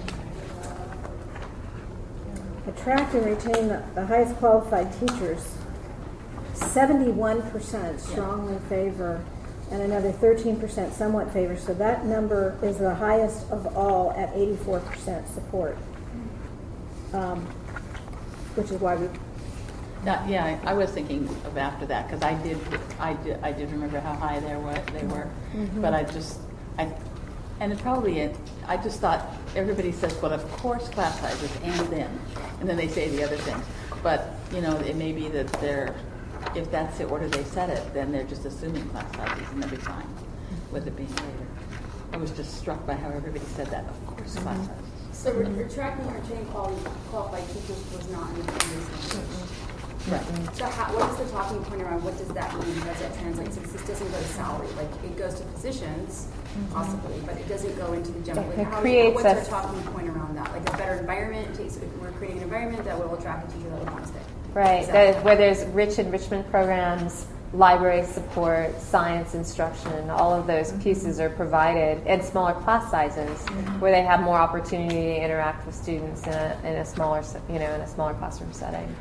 Attract and retain the, the highest qualified teachers. seventy-one percent strongly favor, and another thirteen percent somewhat favor. So that number is the highest of all at eighty-four percent support, um, which is why we. Not, yeah, I I was thinking of after that, because I did, I did, I did remember how high they were, they were. But I just, I, And it probably, it, I just thought, everybody says, well, of course class sizes and then, and then they say the other things. But, you know, it may be that they're, if that's the order they set it, then they're just assuming class sizes and they'll be fine with it being later. I was just struck by how everybody said that, of course class sizes. So re- retracting or training quality, qualified teachers was not in the previous language. Right. So how, what is the talking point around what does that mean? Does it translate, since this doesn't go to salary, like it goes to positions, possibly, but it doesn't go into the general. It Like, how, creates what's a- our talking point around that? Like a better environment, takes, we're creating an environment that will attract a teacher that will want to stay. Right, Is that- the, where there's rich enrichment programs, library support, science instruction, all of those pieces are provided, and smaller class sizes, where they have more opportunity to interact with students in a, in a smaller, s- you know, in a smaller classroom setting.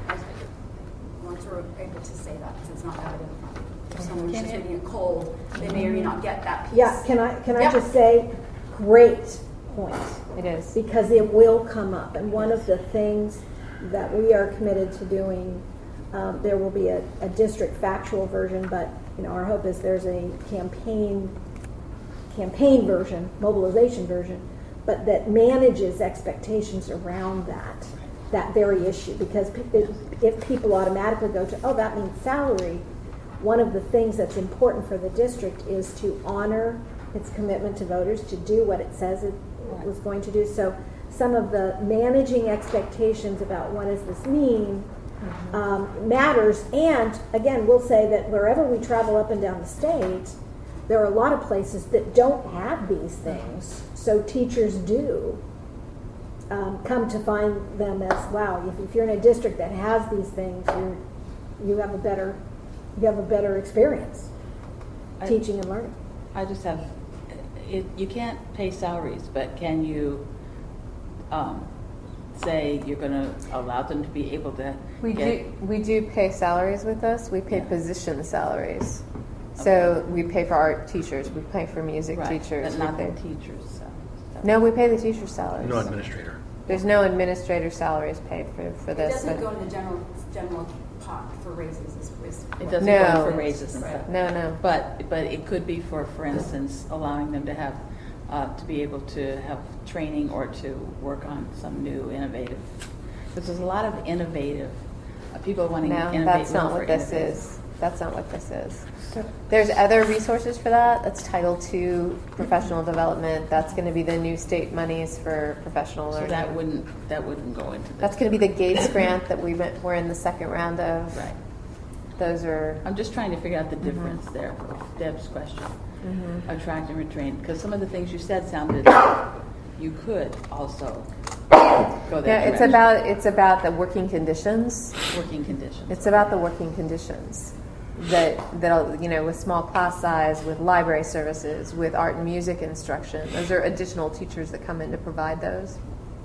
Once we're able to say that, because it's not evident. If someone's just making it cold, they may or may not get that piece. Yeah, can I, can I Yeah. just say, great point. It is. Because it will come up. And one of the things that we are committed to doing, um, there will be a, a district factual version, but you know, our hope is there's a campaign campaign version, mobilization version, but that manages expectations around that, that very issue. Because pe- if, if people automatically go to, oh, that means salary, one of the things that's important for the district is to honor its commitment to voters, to do what it says it was going to do. So some of the managing expectations about what does this mean um, matters. And again, we'll say that wherever we travel up and down the state, there are a lot of places that don't have these things. So teachers do um, come to find them as, wow, if, if you're in a district that has these things, you're, you have a better you have a better experience I- teaching and learning. I just have, it, you can't pay salaries, but can you um, say you're going to allow them to be able to We get, do, we do pay salaries with us. We pay Yeah. position salaries. So Okay. we pay for art teachers, we pay for music right, teachers. but not we the pay, teachers. So, so. no, we pay the teacher salaries. No administrator. There's no administrator salaries paid for, for It this. doesn't but- go in the general, general pot for raises. Is, is It doesn't No. go in for raises and stuff. No, no. But but it could be for, for instance, allowing them to have uh, to be able to have training or to work on some new innovative. Because there's a lot of innovative uh, people wanting to No, innovate. that's not more what this innovative. is. That's not what this is. There's other resources for that. That's Title two professional development. That's going to be the new state monies for professional So learning. that wouldn't that wouldn't go into this. That's going to be the Gates grant that we went, we're in the second round of. Right. Those are. I'm just trying to figure out the difference there with Deb's question. Attract and retrain. Because some of the things you said sounded you could also go that Yeah, it's direction. about it's about the working conditions. working conditions. It's about the working conditions that that you know, with small class size, with library services, with art and music instruction. Those are additional teachers that come in to provide those.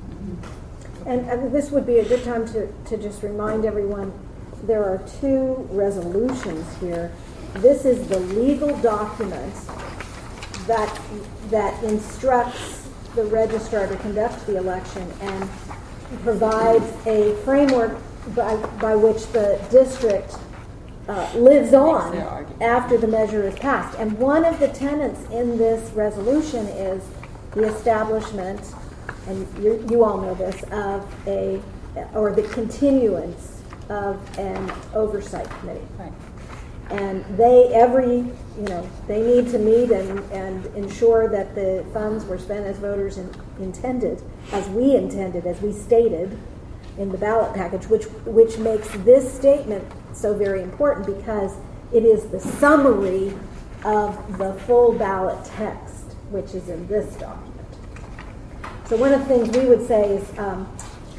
And, and this would be a good time to, to just remind everyone, there are two resolutions here. This is the legal document that, that instructs the registrar to conduct the election and provides a framework by, by which the district uh, lives on their argument. after the measure is passed. And one of the tenets in this resolution is the establishment, and you, you all know this, of a, or the continuance of an oversight committee. Right. And they, every, you know, they need to meet and, and ensure that the funds were spent as voters in, intended, as we intended, as we stated in the ballot package, which, which makes this statement so very important because it is the summary of the full ballot text, which is in this document. So one of the things we would say is um,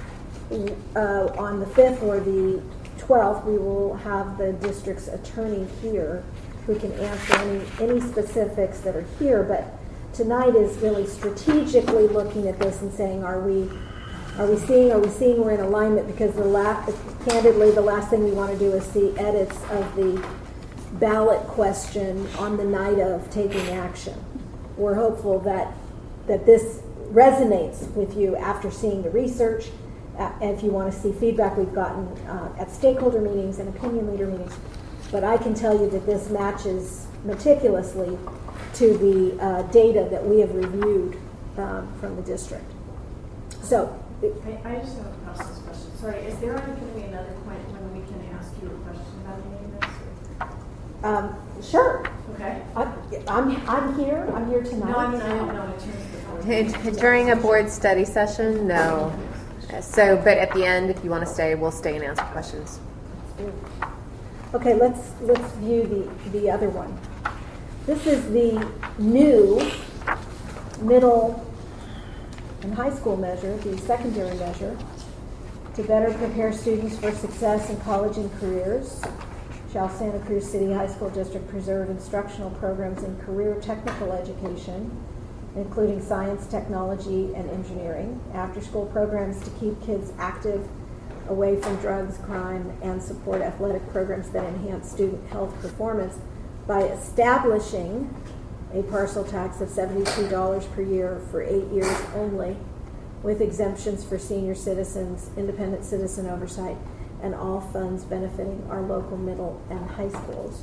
uh, on the fifth or the twelfth, we will have the district's attorney here who can answer any, any specifics that are here. But tonight is really strategically looking at this and saying, are we are we seeing are we seeing we're in alignment? Because the last, candidly, the last thing we want to do is see edits of the ballot question on the night of taking action. We're hopeful that that this resonates with you after seeing the research. Uh, and if you want to see feedback we've gotten uh, at stakeholder meetings and opinion leader meetings. But I can tell you that this matches meticulously to the uh, data that we have reviewed um, from the district. So, I, I just have a process question. Sorry, is there going to be another point when we can ask you a question about any of this? um, sure. Okay. I, I'm, I'm here. I'm here tonight. No, I mean, I don't know in terms of the board. During a board study session, no. So, but at the end, if you want to stay, we'll stay and answer questions. Okay, let's let's view the the other one. This is the new middle and high school measure, the secondary measure, to better prepare students for success in college and careers. Shall Santa Cruz City High School District preserve instructional programs in career technical education, including science, technology, and engineering, after-school programs to keep kids active, away from drugs, crime, and support athletic programs that enhance student health performance by establishing a parcel tax of seventy-two dollars per year for eight years only, with exemptions for senior citizens, independent citizen oversight, and all funds benefiting our local middle and high schools.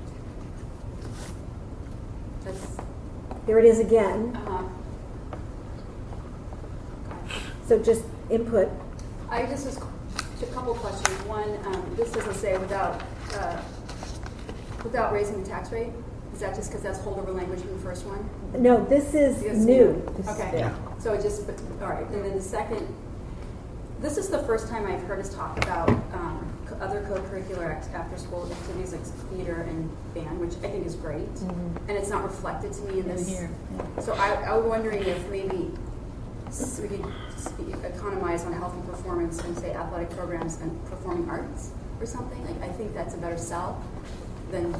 That's, Here it is again. uh, So just input. I just was a couple of questions. One, um, this doesn't say without uh, without raising the tax rate. Is that just because that's holdover language from the first one? No, this is Yes, new. yeah. Okay. Yeah. So it just, but, all right. And then the second, this is the first time I've heard us talk about um, co- other co-curricular ex- after-school activities like theater and band, which I think is great. Mm-hmm. And it's not reflected to me in In this. here, yeah. So I, I was wondering if maybe s- we could speak, economize on health and performance and say athletic programs and performing arts or something. Like, I think that's a better sell than.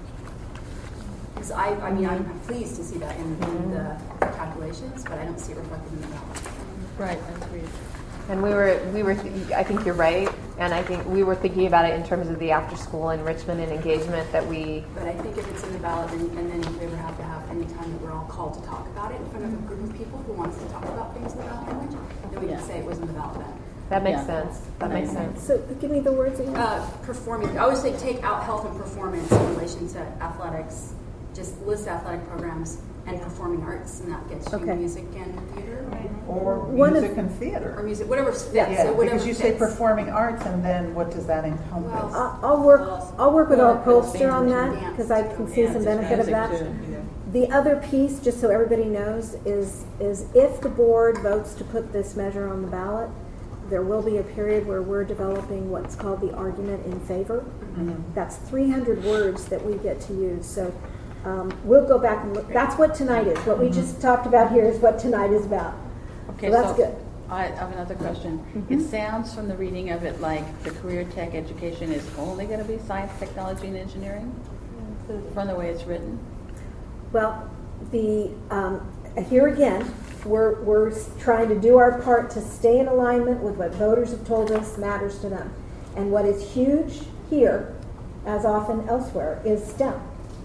Because I, I mean, I'm pleased to see that in, in the calculations, but I don't see it reflected in the ballot. Right, I agree. And we were, we were. Th- I think you're right, and I think we were thinking about it in terms of the after-school enrichment and engagement that we. But I think if it's in the ballot, and, and then if we ever have to have any time that we're all called to talk about it in front of a group of people who wants to talk about things in the ballot language, then we Yeah. can say it was in the ballot then. That makes Yeah. sense. That makes sense. So give me the words again. Uh, performing, I always say take out health and performance in relation to athletics. Just list athletic programs and performing arts, and that gets you Okay. music and theater, Or One of- music and or theater. music, whatever fits. Yeah, so whatever because you say fits. performing arts, and then what does that encompass? Well, I'll, I'll work. I'll work with our Well, pollster on dance, that because I can see some benefit of that. Music, The other piece, just so everybody knows, is is if the board votes to put this measure on the ballot, there will be a period where we're developing what's called the argument in favor. Mhm. That's three hundred words that we get to use. So um, we'll go back and look. That's what tonight is. What we just talked about here is what tonight is about. Okay, So that's so good. I have another question. Mhm. It sounds from the reading of it like the career tech education is only going to be science, technology, and engineering, from the way it's written. Well, the um, here again, we're we're trying to do our part to stay in alignment with what voters have told us matters to them, and what is huge here, as often elsewhere, is STEM,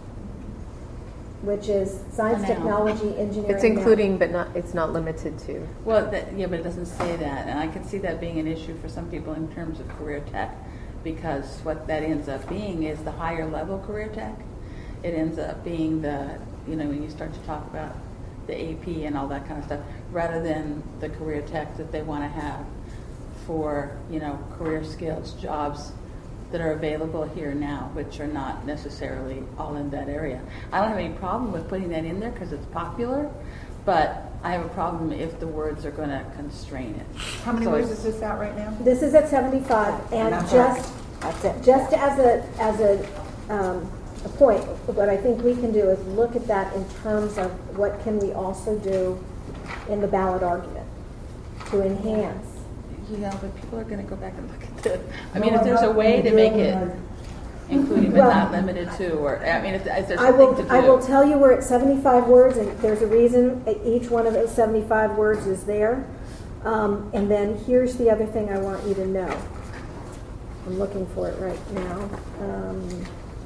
which is science, For now. technology, engineering. It's including, but not. It's not limited to. Well, that, yeah, but it doesn't say that, and I can see that being an issue for some people in terms of career tech, because what that ends up being is the higher level career tech. It ends up being the, you know, when you start to talk about the A P and all that kind of stuff, rather than the career tech that they want to have for, you know, career skills, jobs that are available here now, which are not necessarily all in that area. I don't have any problem with putting that in there because it's popular, but I have a problem if the words are going to constrain it. How many So words it's- is this at right now? This is at seventy-five, and That's just That's it. just as a as a um, a point, what I think we can do is look at that in terms of what can we also do in the ballot argument to enhance. Yeah, but people are going to go back and look at this. I mean, if there's a way to make it including but Well, not limited to, or, I mean, if if there's I something will to do. I will tell you we're at seventy-five words, and there's a reason each one of those seventy-five words is there. Um, and then here's the other thing I want you to know. I'm looking for it right now. Um,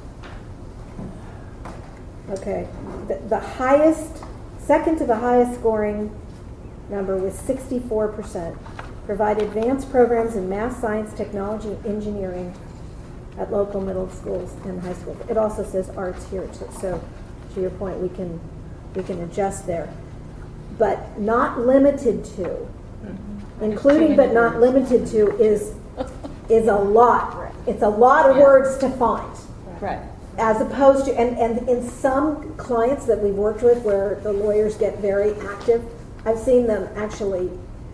okay, the, the highest, second to the highest scoring number was sixty-four percent. Provide advanced programs in math, science, technology, and engineering at local middle schools and high schools. It also says arts here, too. So to your point, we can we can adjust there. But not limited to, including but not limited to is is a lot. It's a lot of Yeah. words to find. Right. As opposed to, and, and in some clients that we've worked with where the lawyers get very active, I've seen them actually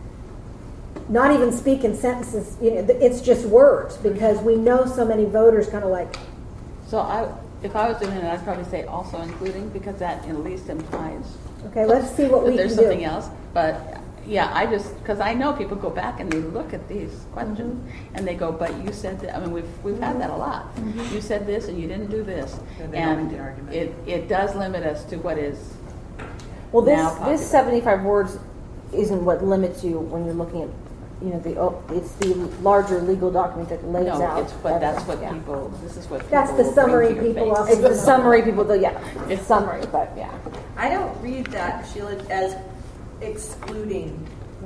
not even speak in sentences. You know, it's just words because we know so many voters kind of like. So I, if I was doing it, I'd probably say also including, because that at least implies. Okay, let's see what that we there's can do. something else. But yeah, I just, because I know people go back and they look at these questions Mm-hmm. and they go, but you said that. I mean, we've we've had that a lot. Mm-hmm. You said this and you didn't do this, And they don't and make the argument. it it does limit us to what is. Well, this now popular. this seventy-five words isn't what limits you when you're looking at, you know, the oh, it's the larger legal document that lays No, out. it's but that's everything. what Yeah. people. This is what. That's people the will bring summary to your people face. often It's the summary people do. Yeah, it's summary, but yeah. I don't read that, Sheila, as excluding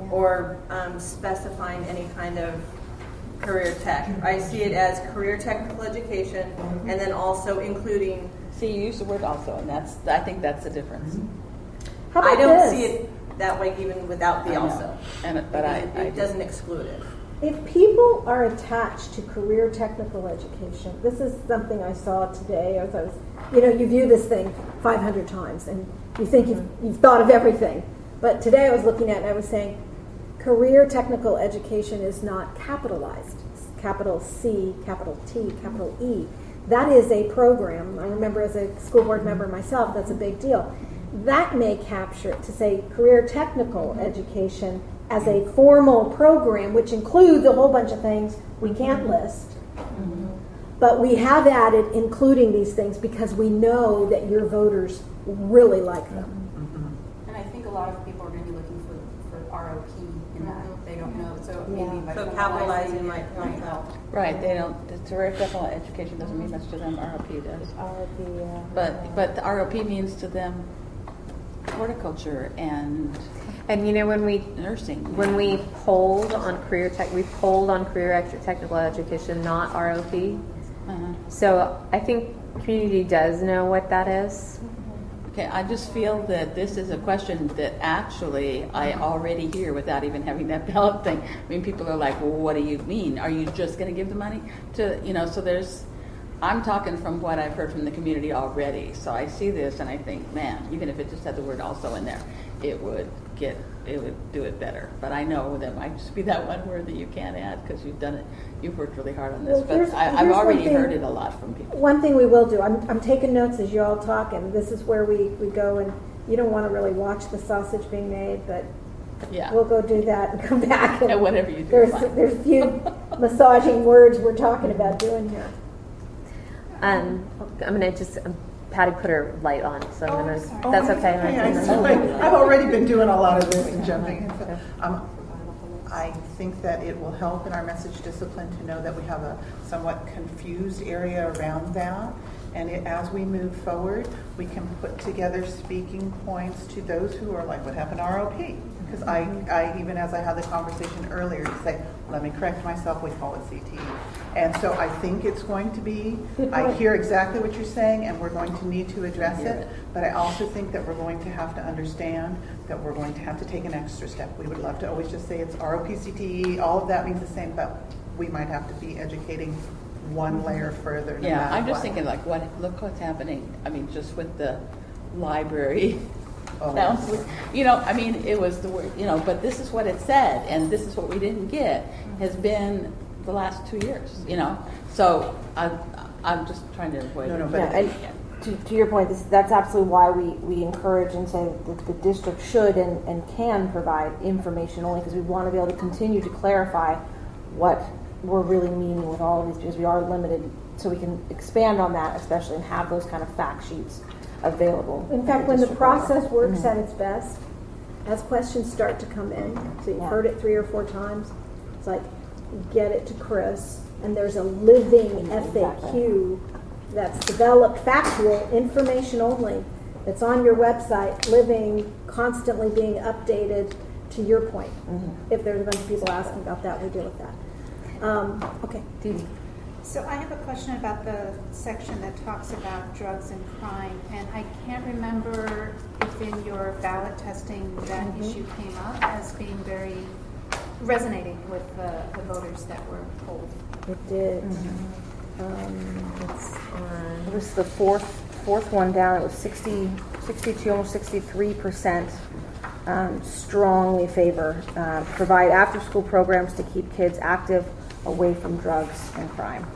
or um, specifying any kind of career tech. I see it as career technical education and then also including. See, you use the word also, and that's. I think that's the difference. How about I don't this? see it that way even without the I know. also. And but I, It, I it doesn't exclude it. If people are attached to career technical education, this is something I saw today as I was, you know, you view this thing five hundred times and you think you've, you've thought of everything. But today I was looking at it and I was saying, career technical education is not capitalized. It's capital C, capital T, capital E. That is a program. I remember as a school board member myself, that's a big deal. That may capture it to say career technical education as a formal program, which includes a whole bunch of things we can't list. Mm-hmm. But we have added including these things because we know that your voters really like them. Mm-hmm. And I think a lot of people are going to be looking for, for R O P in that. They don't know, so maybe by So formalizing capitalizing it might might help. help. Right, they don't. The career technical education doesn't mean much to them. R O P does. R O P, yeah. But but the R O P means to them horticulture and And you know, when we nursing. when we polled on career tech, we polled on career extra technical education, not R O P. Uh-huh. So I think community does know what that is. Okay, I just feel that this is a question that actually I already hear without even having that ballot thing. I mean, people are like, well, what do you mean? Are you just going to give the money to, you know, so there's, I'm talking from what I've heard from the community already. So I see this and I think, man, even if it just had the word also in there, it would get, it would do it better. But I know that might just be that one word that you can't add because you've done it, you've worked really hard on this. Well, here's- but I, I've here's one already thing- heard it a lot from people. One thing we will do, I'm, I'm taking notes as you all talk, and this is where we, we go, and you don't want to really watch the sausage being made, but Yeah. we'll go do that and come back. And Yeah, whatever you do, There's, fine. there's a few massaging words we're talking about doing here. Um, I'm gonna just um, Patty put her light on, so I'm Oh, gonna. sorry. That's okay. Hey, I- That's I've already been doing a lot of this and jumping in. So, um, I think that it will help in our message discipline to know that we have a somewhat confused area around that. And it, as we move forward, we can put together speaking points to those who are like, what happened to R O P? Because I, I, even as I had the conversation earlier, to say, let me correct myself, we call it C T E. And so I think it's going to be, I hear exactly what you're saying, and we're going to need to address it. But I also think that we're going to have to understand that we're going to have to take an extra step. We would love to always just say it's R O P, C T E, all of that means the same, but we might have to be educating one layer further. No Yeah, matter I'm just what. thinking like, what? Look what's happening. I mean, just with the library. Oh, Sounds, yes. you know, I mean, it was the word, you know, but this is what it said, and this is what we didn't get. Has been the last two years, you know. So I, I'm just trying to avoid. No, no, it. but Yeah, and to, to your point, this, that's absolutely why we, we encourage and say that the district should and, and can provide information only because we want to be able to continue to clarify what we're really meaning with all of these because we are limited, so we can expand on that, especially and have those kind of fact sheets available. In at fact, when the district level. process works Mhm. at its best, as questions start to come in, so you've Yeah. heard it three or four times, it's like, get it to Chris, and there's a living F A Q that's developed, factual, information only, that's on your website, living, constantly being updated to your point. Mhm. If there's a bunch of people asking about that, we deal with that. Um, okay. Dee Dee. So I have a question about the section that talks about drugs and crime, and I can't remember if in your ballot testing that Mm-hmm. issue came up as being very resonating with the, the voters that were polled. It did. Mm-hmm. Um, It's on- it was the fourth fourth one down. It was sixty, sixty-two, almost sixty-three percent um, strongly favor uh, provide after-school programs to keep kids active, away from drugs and crime.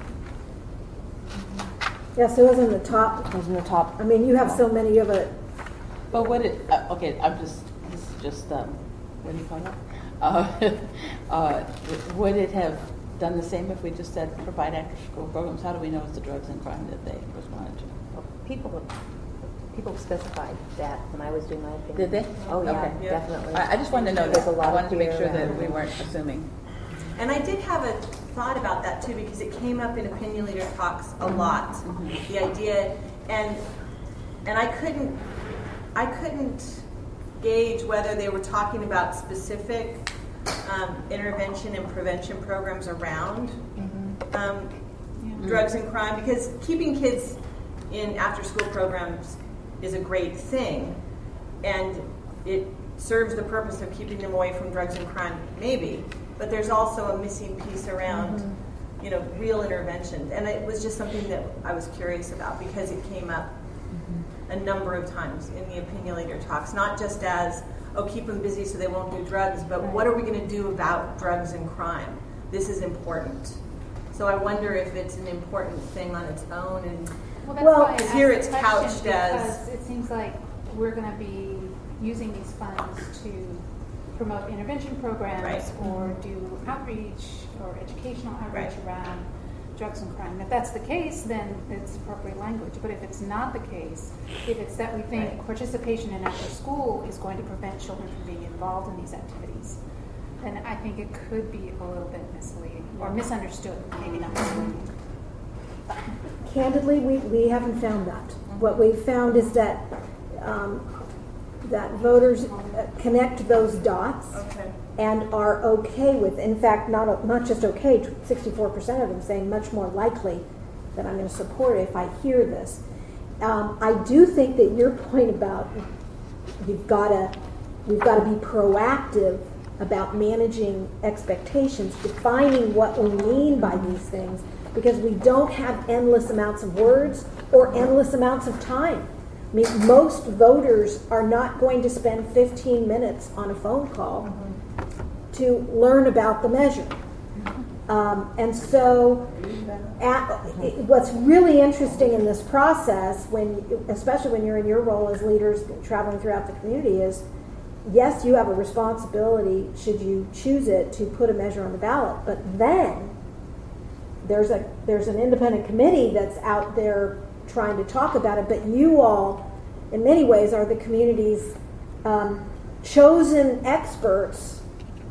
Yeah, so it was in the top. It was in the top. I mean, you have so many. You have a But would it, uh, okay, I'm just, this is just, um, what do you call it? Uh, uh, would it have done the same if we just said provide after-school programs? How do we know it's the drugs and crime that they responded to? Well, people, people specified that when I was doing my opinion. Did they? Oh, yeah, Okay. Yeah. definitely. I, I just wanted to know There's that. a lot I wanted to make here sure that around- we weren't assuming. And I did have a thought about that too, because it came up in opinion leader talks a lot. The idea, and and I couldn't, I couldn't gauge whether they were talking about specific um, intervention and prevention programs around um, drugs and crime, because keeping kids in after-school programs is a great thing, and it serves the purpose of keeping them away from drugs and crime, maybe. But there's also a missing piece around, mm-hmm. you know, real intervention. And it was just something that I was curious about because it came up mm-hmm. a number of times in the opinion leader talks, not just as, oh, keep them busy so they won't do drugs, but right. what are we going to do about drugs and crime? This is important. So I wonder if it's an important thing on its own. And Well, that's Well, why I because asked here the it's question, couched as- because it seems like we're going to be using these funds to promote intervention programs Right. or do outreach or educational outreach Right. around drugs and crime. If that's the case, then it's appropriate language. But if it's not the case, if it's that we think Right. participation in after school is going to prevent children from being involved in these activities, then I think it could be a little bit misleading or misunderstood, maybe not misleading. candidly, we, we haven't found that. What we've found is that um, that voters uh, connect those dots Okay. and are okay with. In fact, not not just okay. sixty-four percent of them saying much more likely that I'm going to support it if I hear this. Um, I do think that your point about you've got to we've got to be proactive about managing expectations, defining what we mean by these things, because we don't have endless amounts of words or endless amounts of time. I mean, most voters are not going to spend fifteen minutes on a phone call mm-hmm. to learn about the measure. Um, and so at, what's really interesting in this process, when, especially when you're in your role as leaders traveling throughout the community, is yes, you have a responsibility, should you choose it, to put a measure on the ballot. But then there's a there's an independent committee that's out there trying to talk about it. But you all, in many ways, are the community's um, chosen experts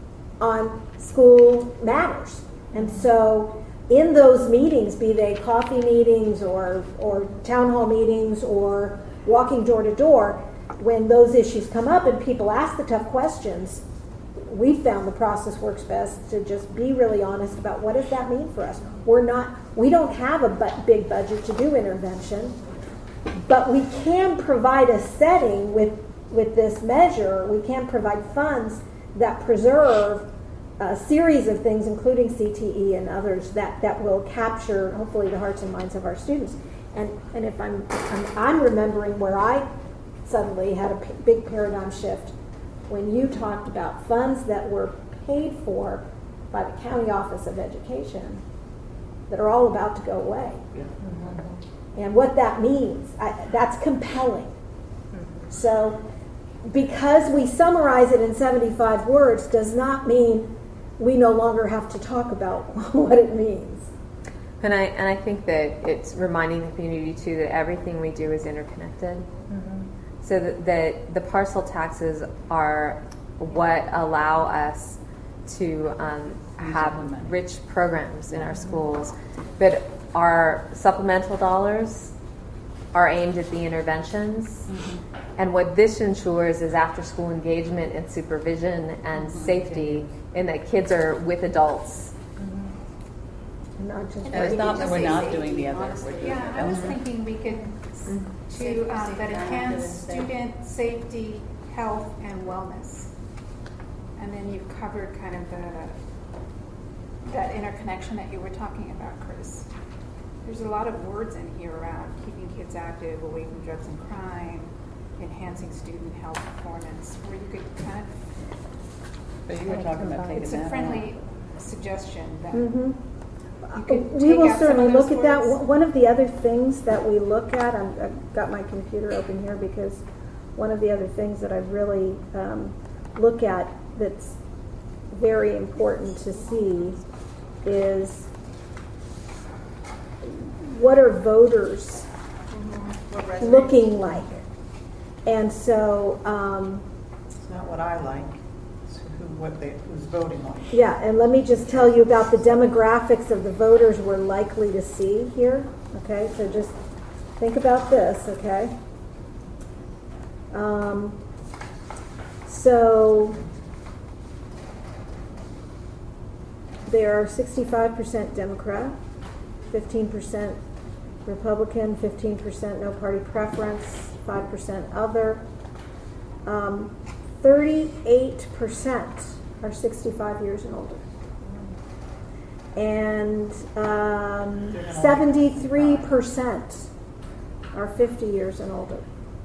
on school matters. And so in those meetings, be they coffee meetings or, or town hall meetings or walking door to door, when those issues come up and people ask the tough questions, we found the process works best to just be really honest about what does that mean for us. We're not, we don't have a bu- big budget to do intervention, but we can provide a setting with, with this measure. We can provide funds that preserve a series of things, including C T E and others, that, that will capture, hopefully, the hearts and minds of our students. And and if I'm I'm, I'm remembering where I suddenly had a p- big paradigm shift when you talked about funds that were paid for by the County Office of Education that are all about to go away. Yeah. Mm-hmm. And what that means, I, that's compelling. Mm-hmm. So because we summarize it in seventy-five words does not mean we no longer have to talk about what it means. And I and I think that it's reminding the community too that everything we do is interconnected. Mm-hmm. So that, that the parcel taxes are what allow us to um, have rich programs in our schools, but our supplemental dollars are aimed at the interventions. Mm-hmm. And what this ensures is after-school engagement and supervision and mm-hmm. safety, and that kids are with adults. Mm-hmm. not just. And it's not that we're not doing the other. We're doing Yeah, the I was other. thinking we could s- Safety, to, um, safety, that active, enhance and safe. student safety, health, and wellness. And then you've covered kind of the, that interconnection that you were talking about, Chris. There's a lot of words in here around keeping kids active, away from drugs and crime, enhancing student health performance, where you could kind of, But you were talking about taking it's that a out. friendly suggestion that Mhm. you could We take will out some certainly of those look at that. words. One of the other things that we look at, I'm, I've got my computer open here because one of the other things that I really um, look at that's very important to see is what are voters What resonates? looking like? And so, um, It's not what I like, it's who, what they, who's voting like. yeah, and let me just tell you about the demographics of the voters we're likely to see here. Okay, so just think about this, okay? Um, so there are sixty-five percent Democrat, fifteen percent Republican, fifteen percent no party preference, five percent other. Um, thirty-eight percent are sixty-five years and older. And um, seventy-three percent are fifty years and older.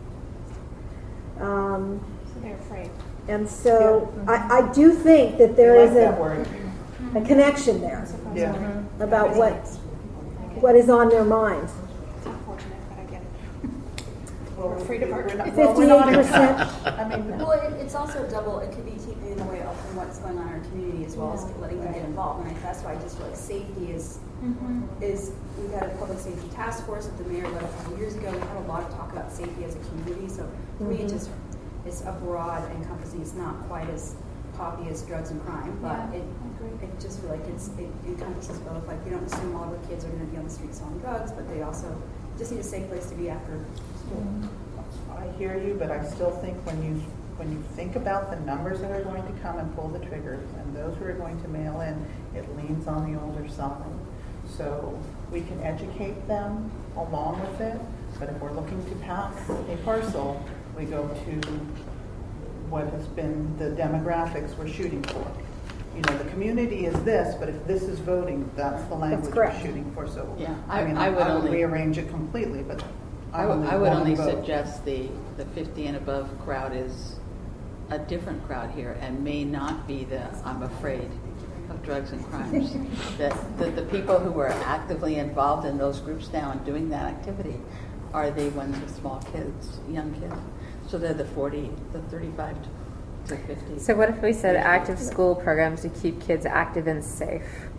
Um, So they're afraid. and so I, I do think that there I is like that a, word. a connection there Yeah. about what what is on their mind. It's unfortunate, but I get it. Well, We're afraid of our we're not- kids. well, we're not- fifty-eight percent. I mean, Well, it, it's also double, it could be keeping in the way of what's going on in our community as well as letting them get involved. And I, that's why I just feel like safety is, is, we've had a public safety task force that the mayor led a couple years ago. We had a lot of talk about safety as a community. So for me, it just, it's a broad encompassing, it's not quite as poppy as drugs and crime, but Yeah, it, I agree. it just feel like it's, it encompasses both. Like, we don't assume all of our kids are gonna be on the street selling drugs, but they also just need a safe place to be after school. I hear you, but I still think when you, when you think about the numbers that are going to come and pull the triggers, and those who are going to mail in, it leans on the older side. So we can educate them along with it, but if we're looking to pass a parcel, we go to what has been the demographics we're shooting for. You know, the community is this, but if this is voting, that's the language we're correct. shooting for. So, Yeah, I I- mean, I I would would only- rearrange it completely, but I I would, only I would want only to vote. suggest the, the fifty and above crowd is a different crowd here and may not be the, I'm afraid of drugs and crimes. That, that the people who are actively involved in those groups now and doing that activity are the ones with small kids, young kids. So they're the forty, the thirty-five to fifty. So what if we said active school programs to keep kids active and safe?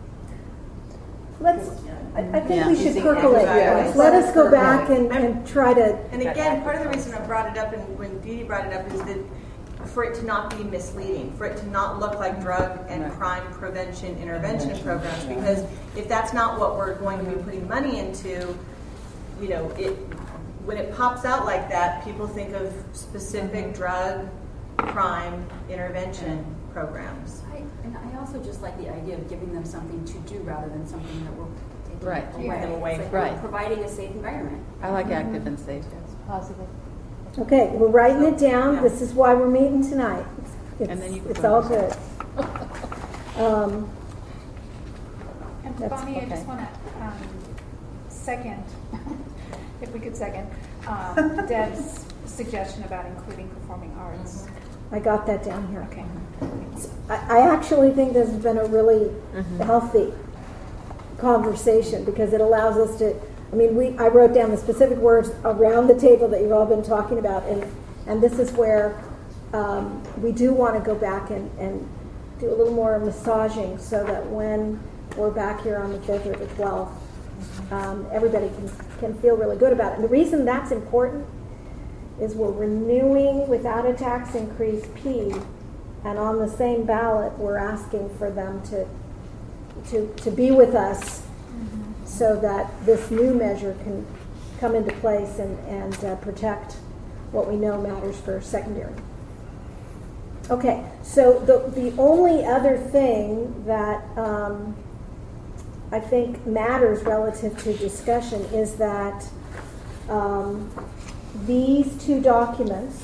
Let's, I, I think Yeah. we should Using percolate exercise. this. Let us go back and, and try to, And again, part of the reason I brought it up and when Dee Dee brought it up is that for it to not be misleading, for it to not look like drug and Right. crime prevention intervention programs, because if that's not what we're going to be putting money into, you know, it, when it pops out like that, people think of specific drug, crime intervention programs. I, and I also just like the idea of giving them something to do rather than something that we're taking Right. away. Taking away It's like from. we're Right. providing a safe environment. I like active and safe. Positive. okay, we're writing it down. Yeah. This is why we're meeting tonight. It's, And then you can it's put all it good. Um, And That's Bonnie, I okay. just want to um, second, if we could second, um, Deb's suggestion about including performing arts. I got that down here. Okay. I, I actually think this has been a really healthy conversation because it allows us to, I mean, we, I wrote down the specific words around the table that you've all been talking about, and, and this is where um, we do want to go back and, and do a little more massaging so that when we're back here on the fifth or the twelfth, um, everybody can, can feel really good about it. And the reason that's important is we're renewing without a tax increase P, and on the same ballot, we're asking for them to to, to be with us so that this new measure can come into place and, and uh, protect what we know matters for secondary. Okay, so the, the only other thing that um, I think matters relative to discussion is that um, these two documents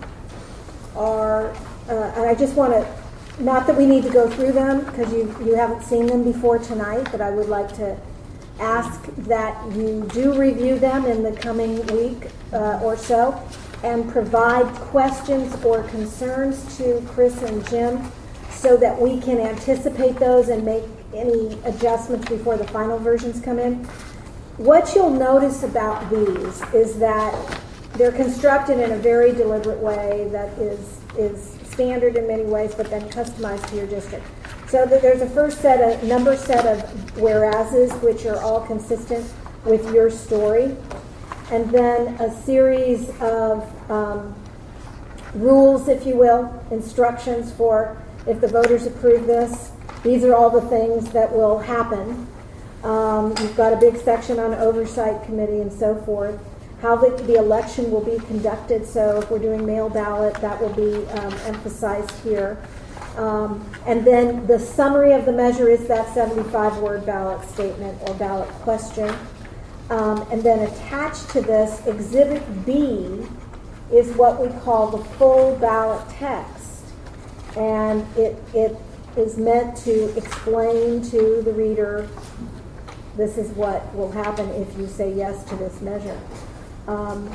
are, uh, and I just want to, not that we need to go through them because you, you haven't seen them before tonight, but I would like to ask that you do review them in the coming week uh, or so and provide questions or concerns to Chris and Jim so that we can anticipate those and make any adjustments before the final versions come in. What you'll notice about these is that they're constructed in a very deliberate way that is, is standard in many ways, but then customized to your district. So that there's a first set of number set of whereases, which are all consistent with your story, and then a series of um, rules, if you will, instructions for if the voters approve this. These are all the things that will happen. Um, you've got a big section on oversight committee and so forth. How the, the election will be conducted. So if we're doing mail ballot, that will be um, emphasized here. Um, and then the summary of the measure is that seventy-five word ballot statement or ballot question. Um, and then attached to this, Exhibit B is what we call the full ballot text. And it, it is meant to explain to the reader, this is what will happen if you say yes to this measure. Um,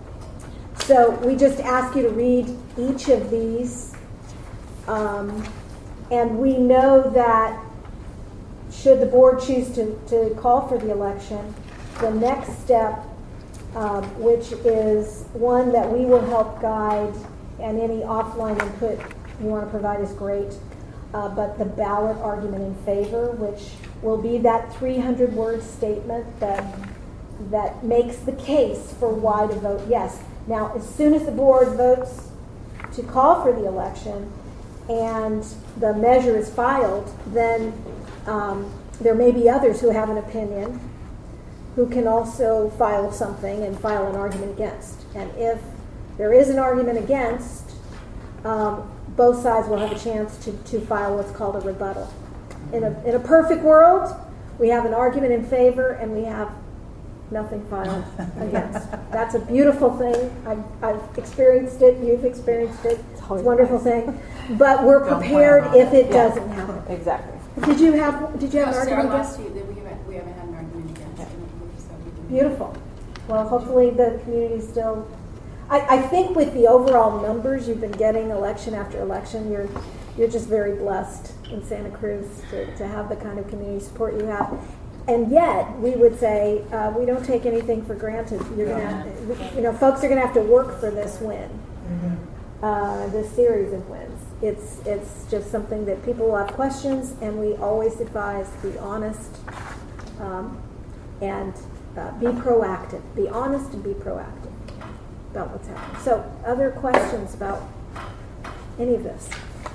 so we just ask you to read each of these. Um, and we know that should the board choose to, to call for the election, the next step, um, which is one that we will help guide, and any offline input you want to provide is great, uh, but the ballot argument in favor, which will be that three hundred word statement that that makes the case for why to vote yes. Now, as soon as the board votes to call for the election and the measure is filed, then um, there may be others who have an opinion who can also file something and file an argument against. And if there is an argument against, um, both sides will have a chance to, to file what's called a rebuttal. In a, in a perfect world, we have an argument in favor and we have nothing filed against. That's a beautiful thing. I've, I've experienced it. You've experienced it. It's a wonderful thing. But we're prepared if it Yeah. doesn't happen. Exactly. Did you have Did you have No, an Sarah, argument last against? year, we haven't, we haven't had an argument against it. So we can- Beautiful. Well, hopefully the community still. I, I think with the overall numbers you've been getting election after election, you're you're just very blessed in Santa Cruz to, to have the kind of community support you have. And yet, we would say uh, we don't take anything for granted. You're gonna, you know, folks are going to have to work for this win, uh, this series of wins. It's it's just something that people will have questions, and we always advise be honest um, and uh, be proactive. Be honest and be proactive about what's happening. So, other questions about any of this?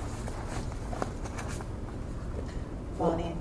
Bonnie?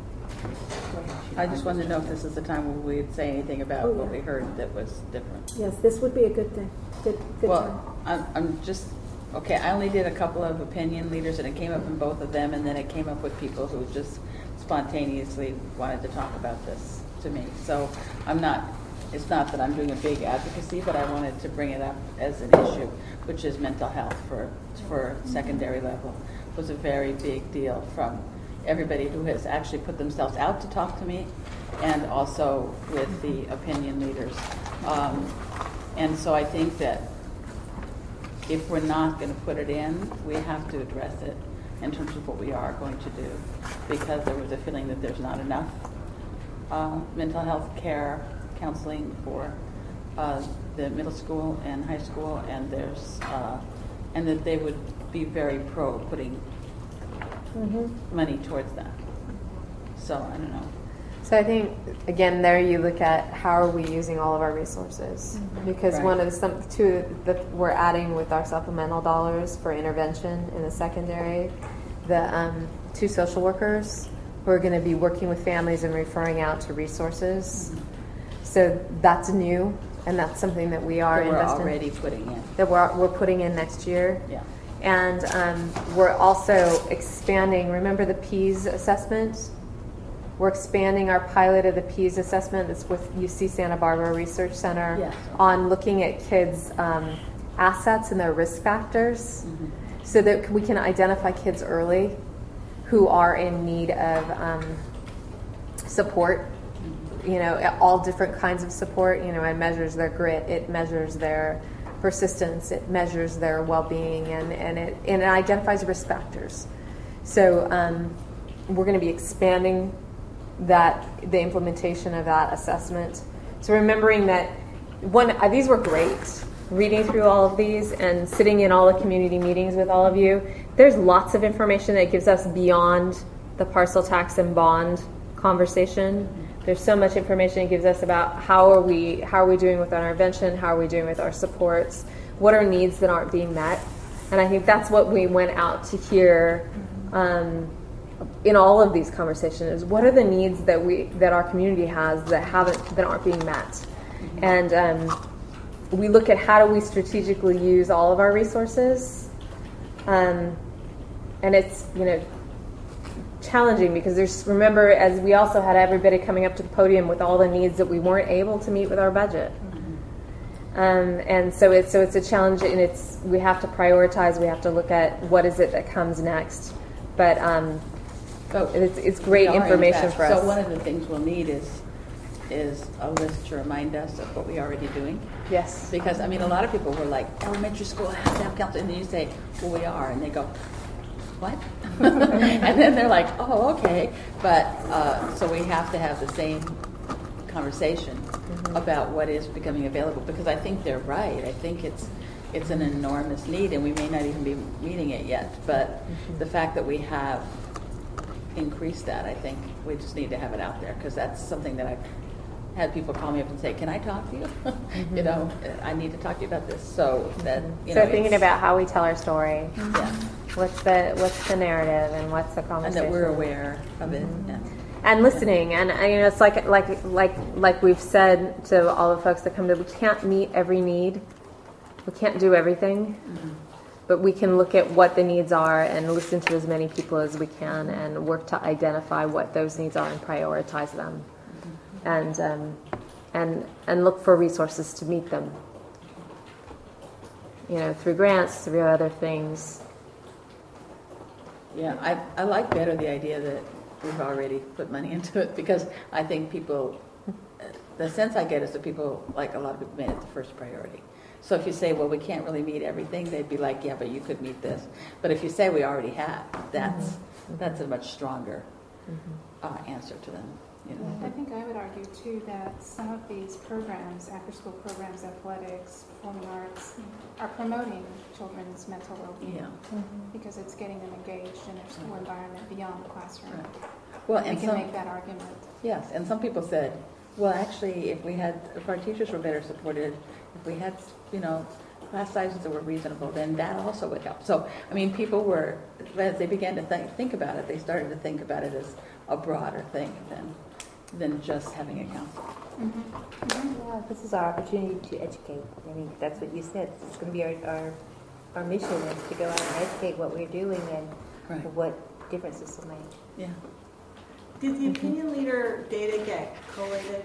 I just wanted to know if this is the time where we'd say anything about Oh, what yeah. we heard that was different. Yes, this would be a good thing. Good, good time. Well, I'm, I'm just, okay, I only did a couple of opinion leaders, and it came up in both of them, and then it came up with people who just spontaneously wanted to talk about this to me. So I'm not, it's not that I'm doing a big advocacy, but I wanted to bring it up as an issue, which is mental health for, for secondary level. It was a very big deal from everybody who has actually put themselves out to talk to me, and also with the opinion leaders. Um, and so I think that if we're not going to put it in, we have to address it in terms of what we are going to do, because there was a feeling that there's not enough uh, mental health care counseling for uh, the middle school and high school, and there's uh, and that they would be very pro putting Mm-hmm. money towards that. So I don't know. So I think, again, there you look at how are we using all of our resources. Because Right. one of the some, two that we're adding with our supplemental dollars for intervention in the secondary, the um, two social workers who are going to be working with families and referring out to resources. Mm-hmm. So that's new, and that's something that we are That we're investing already putting in. that we're we're putting in next year. Yeah. And um, we're also expanding. Remember the P E A S assessment? We're expanding our pilot of the Peas assessment. That's with U C Santa Barbara Research Center Yes. on looking at kids' um, assets and their risk factors, Mm-hmm. so that we can identify kids early who are in need of um, support. You know, all different kinds of support. You know, it measures their grit, it measures their persistence, it measures their well-being, and, and it and it identifies risk factors. So um, we're going to be expanding that the implementation of that assessment. So remembering that one uh, these were great. Reading through all of these and sitting in all the community meetings with all of you, there's lots of information that gives us beyond the parcel tax and bond conversation. There's so much information it gives us about how are we how are we doing with our intervention, how are we doing with our supports, what are needs that aren't being met, and I think that's what we went out to hear um, in all of these conversations. Is what are the needs that we that our community has that haven't that aren't being met, and um, we look at how do we strategically use all of our resources, um, and it's you know. challenging because there's remember as we also had everybody coming up to the podium with all the needs that we weren't able to meet with our budget, mm-hmm. um, and so it's so it's a challenge, and it's we have to prioritize. We have to look at what is it that comes next, but um, So it's it's great we are in information fact- for us. So one of the things we'll need is is a list to remind us of what we're already doing. Yes, Because I mean, a lot of people were like, elementary school has to have counseling, and then you say, well, we are, and they go, what? And then they're like, oh, okay. But uh, so we have to have the same conversation mm-hmm. about what is becoming available, because I think they're right. I think it's it's an enormous need, and we may not even be meeting it yet. But mm-hmm. the fact that we have increased that, I think we just need to have it out there, because that's something that I've had people call me up and say, can I talk to you? Mm-hmm. You know, I need to talk to you about this. So that, you so know, thinking about how we tell our story. Mm-hmm. Yeah. What's the what's the narrative and what's the conversation? And that we're aware of it. Mm-hmm. Yeah. And listening, and you know, it's like like like like we've said to all the folks that come to. We can't meet every need. We can't do everything, mm-hmm. but we can look at what the needs are and listen to as many people as we can, and work to identify what those needs are and prioritize them, mm-hmm. and um, and and look for resources to meet them. You know, through grants, through other things. Yeah, I, I like better the idea that we've already put money into it, because I think people, the sense I get is that people, like a lot of people, made it the first priority. So if you say, well, we can't really meet everything, they'd be like, yeah, but you could meet this. But if you say we already have, that's mm-hmm. that's a much stronger mm-hmm. uh, answer to them. You know? I think I would argue too that some of these programs, after-school programs, athletics, performing arts, are promoting children's mental well-being Yeah. mm-hmm. because it's getting them engaged in their school environment beyond the classroom. Right. Well, we and can some, make that argument. Yes, and some people said, well, actually, if we had, if our teachers were better supported, if we had, you know, class sizes that were reasonable, then that also would help. So, I mean, people were, as they began to think, think about it, they started to think about it as a broader thing than than just having a council. Mm-hmm. Mm-hmm. Yeah, this is our opportunity to educate. I mean, that's what you said. It's going to be our, our, our mission is to go out and educate what we're doing and right. what difference this will make. Yeah. Did the opinion leader data get collated?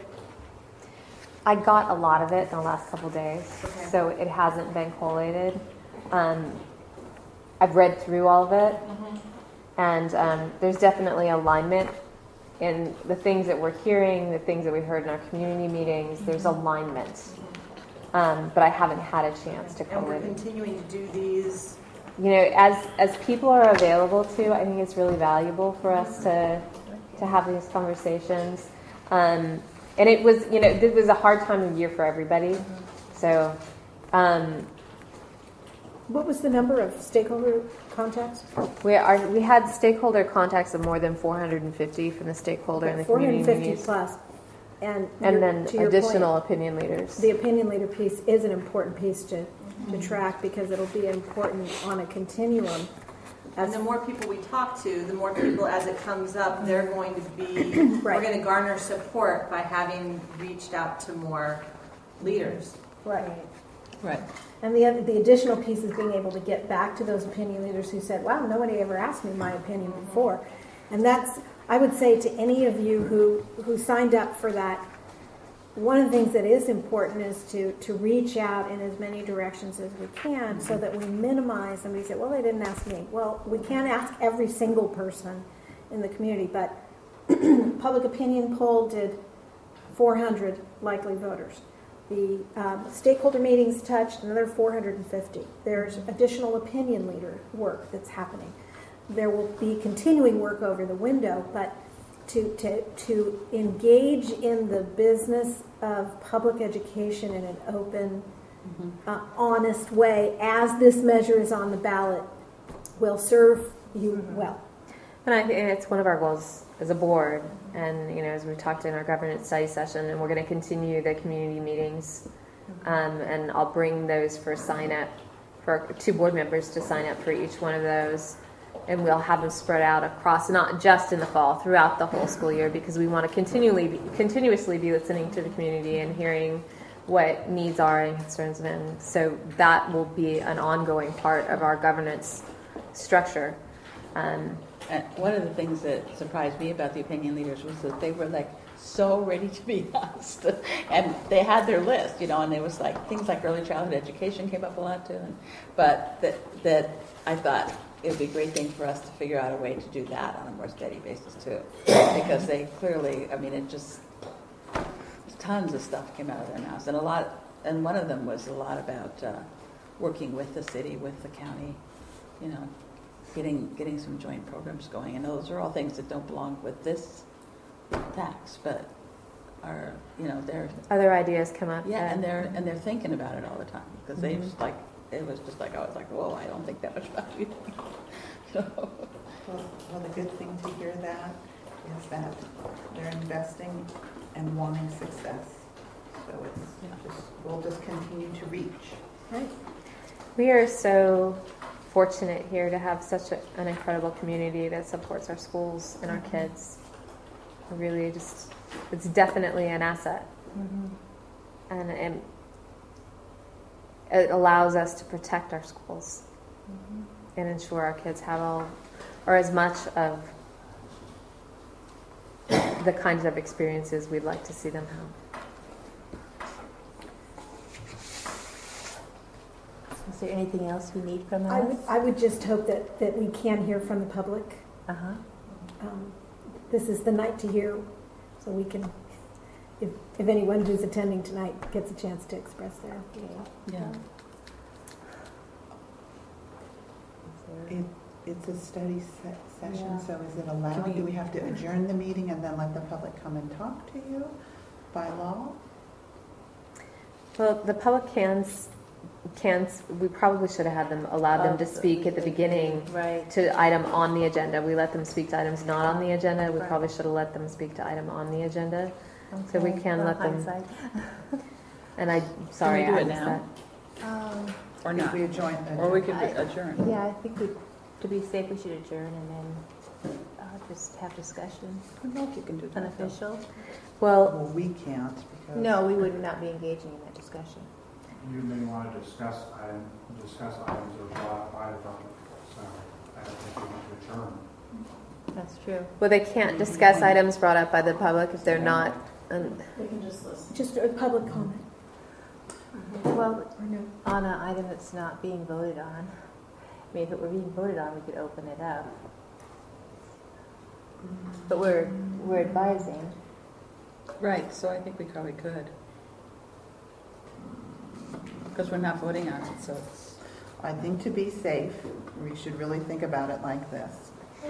I got a lot of it in the last couple days, okay. so it hasn't been collated. Um, I've read through all of it, mm-hmm. and um, there's definitely alignment in the things that we're hearing, the things that we heard in our community meetings. Mm-hmm. There's alignment, mm-hmm. um, but I haven't had a chance to collate it. And we're continuing to do these. You know, as as people are available to, I think it's really valuable for us to to have these conversations. Um, and it was, you know, it was a hard time of year for everybody. Mm-hmm. So, um, what was the number of stakeholder contacts? We are we had stakeholder contacts of more than four hundred fifty from the stakeholder and the community meetings. four hundred fifty plus. And, and then additional point, opinion leaders. The opinion leader piece is an important piece to, mm-hmm. to track, because it'll be important on a continuum. And the more people we talk to, the more people, as it comes up, they're going to be, right. we're going to garner support by having reached out to more leaders. Right. Right. And the the additional piece is being able to get back to those opinion leaders who said, wow, nobody ever asked me my opinion before. And that's, I would say to any of you who, who signed up for that, one of the things that is important is to, to reach out in as many directions as we can so that we minimize somebody say, well, they didn't ask me. Well, we can't ask every single person in the community, but public opinion poll did four hundred likely voters. The um, stakeholder meetings touched another four hundred fifty. There's additional opinion leader work that's happening. There will be continuing work over the window, but to, to, to engage in the business of public education in an open, mm-hmm. uh, honest way as this measure is on the ballot will serve you mm-hmm. well. And I think it's one of our goals as a board, and you know, as we talked in our governance study session, and we're going to continue the community meetings, um, and I'll bring those for sign up for two board members to sign up for each one of those. And we'll have them spread out across, not just in the fall, throughout the whole school year, because we want to continually, be, continuously be listening to the community and hearing what needs are and concerns of them. So that will be an ongoing part of our governance structure. Um, and one of the things that surprised me about the opinion leaders was that they were like so ready to be asked, and they had their list, you know, and it was like things like early childhood education came up a lot too. And, but that that I thought. It would be a great thing for us to figure out a way to do that on a more steady basis too, because they clearly, I mean, it just tons of stuff came out of their mouths, and a lot, and one of them was a lot about uh, working with the city, with the county, you know, getting getting some joint programs going, and those are all things that don't belong with this tax, but are, you know, they're other ideas come up. Yeah, and they're and they're thinking about it all the time because mm-hmm. they just like. It was just like, I was like, whoa, I don't think that much about you. So. Well, well, the good thing to hear that is that they're investing and wanting success. So it's yeah. just, we'll just continue to reach. Right. We are so fortunate here to have such a, an incredible community that supports our schools and our kids. Really just, it's definitely an asset. Mm-hmm. And, and it allows us to protect our schools mm-hmm. and ensure our kids have all, or as much of the kinds of experiences we'd like to see them have. Is there anything else we need from us? I would, I would just hope that, that we can hear from the public. Uh-huh. Um, this is the night to hear, so we can, if, if anyone who's attending tonight gets a chance to express their opinion. Yeah. It, it's a study se- session, Yeah. so is it allowed? Do we have to adjourn the meeting and then let the public come and talk to you by law? Well, the public can, can we probably should have had them, allowed them to speak at the beginning right. to item on the agenda. We let them speak to items not on the agenda. We right. probably should have let them speak to item on the agenda. Okay. So we can well, let them. hindsight. And I, sorry, can we do I it missed now? that. Um, or not? We adjourn, or we could I, adjourn. Yeah, I think we, to be safe, we should adjourn and then uh, just have discussion. I don't know if you can do that. Unofficial. Well, well, we can't because no, we would not be engaging in that discussion. You may want to discuss item, discuss items that are brought up by the public. So I don't think you want to adjourn. That's true. well, they can't discuss items brought up by the public if they're not. Um, They can just listen. Just a public comment. Well, Or no. on an item that's not being voted on, I mean, if it were being voted on, we could open it up. But we're we're advising. Right, so I think we probably could. Because we're not voting on it, so it's... I think to be safe, we should really think about it like this.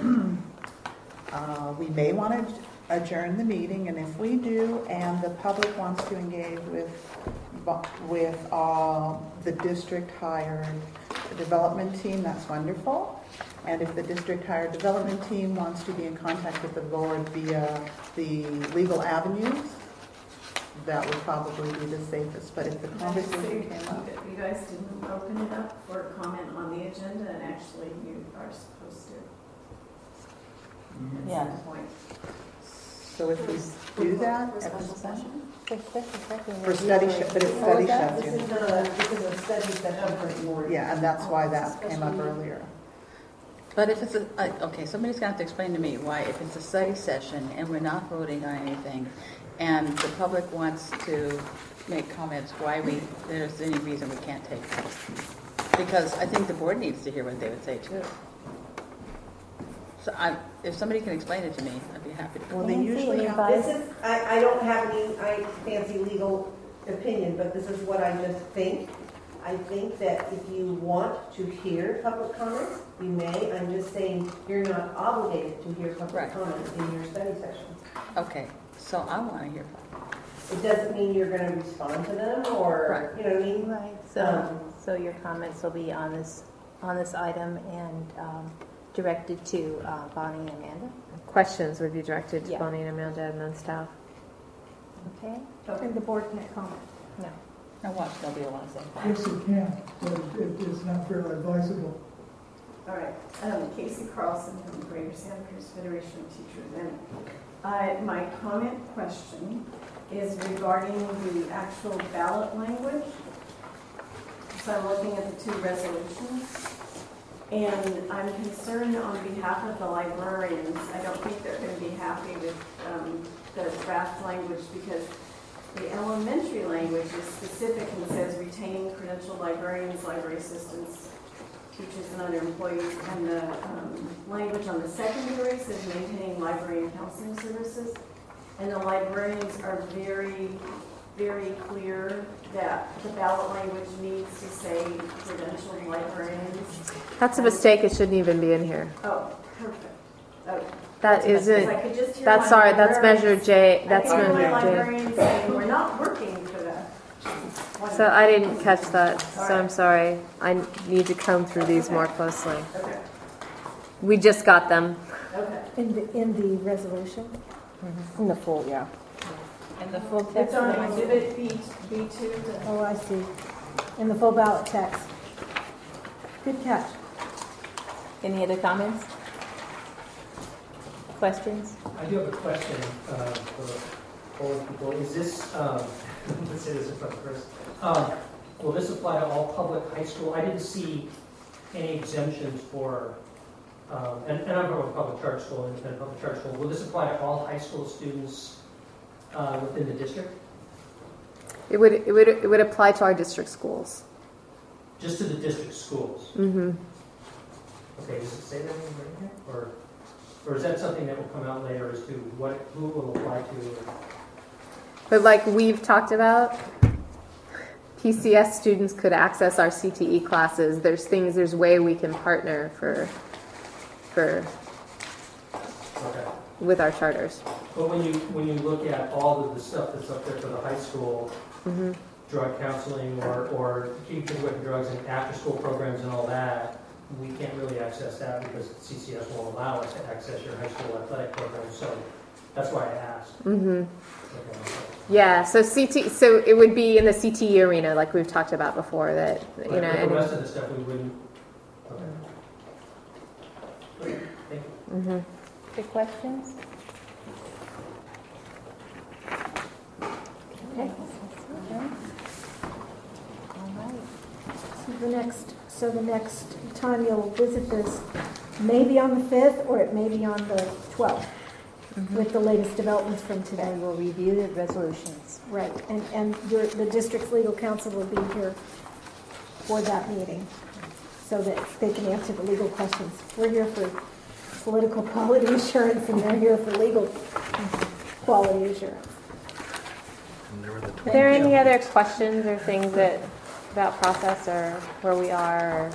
Uh, we may want to adjourn the meeting, and if we do, and the public wants to engage with with uh, the district hired development team, that's wonderful. And if the district hired development team wants to be in contact with the board via the legal avenues, that would probably be the safest. But if the conversation came up, You guys didn't open it up for comment on the agenda, and actually you are supposed to. Yeah. That's the point. so if we do that For at special this point, session? For special session, for study, sh- but it's study that? session. This is the, this is a study session for the board. Yeah, and that's why that came up earlier. But if it's a, uh, okay, somebody's going to have to explain to me why, if it's a study session and we're not voting on anything, and the public wants to make comments, why we, there's any reason we can't take that. Because I think the board needs to hear what they would say too. So I, if somebody can explain it to me, I'd be happy to. Well, they usually have, This is, I, I don't have any I, fancy legal opinion, but this is what I just think. I think that if you want to hear public comments, you may. I'm just saying you're not obligated to hear public Right. comments in your study sessions. Okay, so I want to hear public. It doesn't mean you're going to respond to them or, Right. you know what I mean? Right, so, Um, so your comments will be on this, on this item and um, directed to uh, Bonnie and Amanda? Questions would be directed to Yeah. Bonnie and Amanda and then staff. Okay? And the board can't comment. No. Now watch, nobody will want to say. Yes, you can, but it is not very advisable. All right, um, Casey Carlson from the Greater Santa Cruz Federation of Teachers. And uh, my comment question is regarding the actual ballot language. So I'm looking at the two resolutions, and I'm concerned on behalf of the librarians. I don't think they're going to be happy with um, the draft language because the elementary language is specific and says retaining credentialed librarians, library assistants, teachers, and other employees. And the um, language on the secondary says maintaining library and counseling services. And the librarians are very, very clear that the ballot language needs to say credentialed librarians. That's a mistake. It shouldn't even be in here. Oh, perfect. Oh. That isn't. I could just hear That's my sorry. That's measure librarians- J. That's I could hear my measure J. librarians saying, we're not working for that. So I didn't catch that. So I'm sorry. I need to comb through these more closely. Okay. We just got them. Okay. In the, in the resolution? In the full, yeah. And the full It's text. on of the- exhibit B, B two. Oh, I see. In the full ballot text. Good catch. Any other comments? Questions? I do have a question uh, for all people. Is this, um, let's say this in front of Chris. Um, will this apply to all public high school? I didn't see any exemptions for, um, and, and I'm from a public charter school, independent public charter school. Will this apply to all high school students uh, within the district? It would. It would. It would apply to our district schools. Just to the district schools? Mm-hmm. Okay, does it say that in here? Or, or is that something that will come out later as to what, who it will apply to? But like we've talked about, P C S students could access our C T E classes. There's things. There's way we can partner for, for, Okay. with our charters. But when you, when you look at all of the stuff that's up there for the high school, Mm-hmm. drug counseling or, or keeping kids away from drugs and after-school programs and all that, we can't really access that because C C S won't allow us to access your high school athletic program. So that's why I asked. Mm-hmm. Okay. Yeah. So C T. So it would be in the C T E arena, like we've talked about before. That you But know. with and- the rest of the stuff, we wouldn't. Okay. Okay, thank you. Mm-hmm. Good questions? Okay. All right. So the next, so the next time you'll visit this may be on the fifth or it may be on the twelfth with the latest developments from And today. we'll review the resolutions. Right, and, and your, the district's legal counsel will be here for that meeting so that they can answer the legal questions. We're here for political quality assurance and they're here for legal quality assurance. Are there any other questions or things that about process or where we are? Or?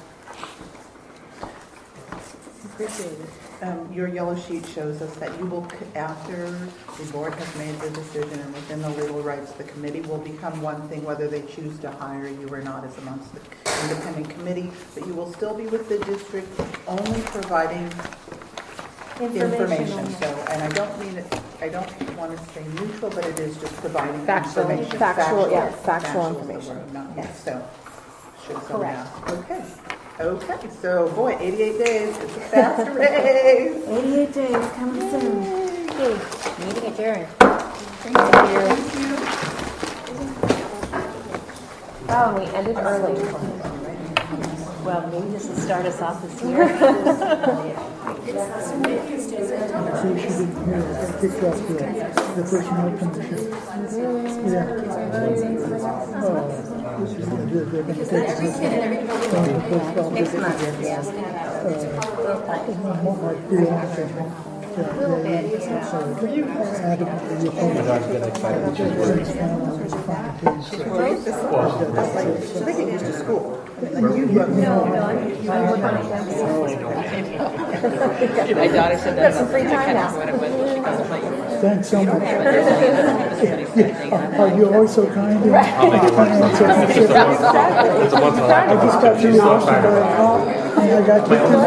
Appreciate it. Um, your yellow sheet shows us that you will, c- after the board has made the decision and within the legal rights, the committee will become one thing, whether they choose to hire you or not as amongst the independent committee, but you will still be with the district, only providing information. only. So, and I don't mean it, I don't want to say neutral, but it is just providing Factual. information. Factual, yeah, factual is the information. word, not Yes. so. Should so Correct. now. Okay. Okay. So, boy, eighty-eight days. It's a fast race. eighty-eight days, coming soon. Meeting adjourned. Thank you. Oh, we ended early. Well, maybe this will start us off this year. See, she didn't hear it. I kicked off the, the personnel commission. Yeah. Oh, this is good. They're going to take this from the post office. Next month, yeah. Uh, like three months or more. A little bit, yeah. So, adamantly, you can't. My daughter's getting excited when she's worried. She's worried? I think it goes to school. My daughter said that about free time now. what it was, but she doesn't like it. Thanks so much. Yeah. Oh, you're always so kind. And I'll make it work. financial. It's a month and a I just got half. through She's so Washington, excited. and I got kicked in the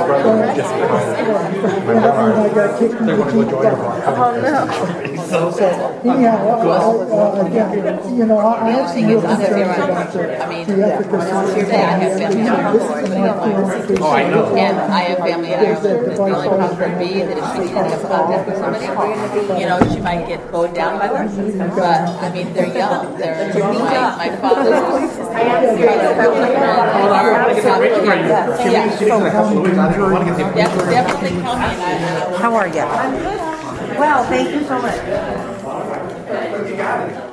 and I got kicked in the teeth. Oh, no. So anyhow, uh, uh, again, you know, I I have some real concerns about the the efficacy of the Oh, I know. And I have family in Ireland. The only problem would be that if she didn't have contact with somebody, you know, she might get bowed down by them. But, I mean, they're young. They're, my, my father's. I am serious about my Yeah. She needs a couple of weeks. I don't want to get the Yes, definitely come in. I- How are you? I'm good. Well, thank you so much. You got it.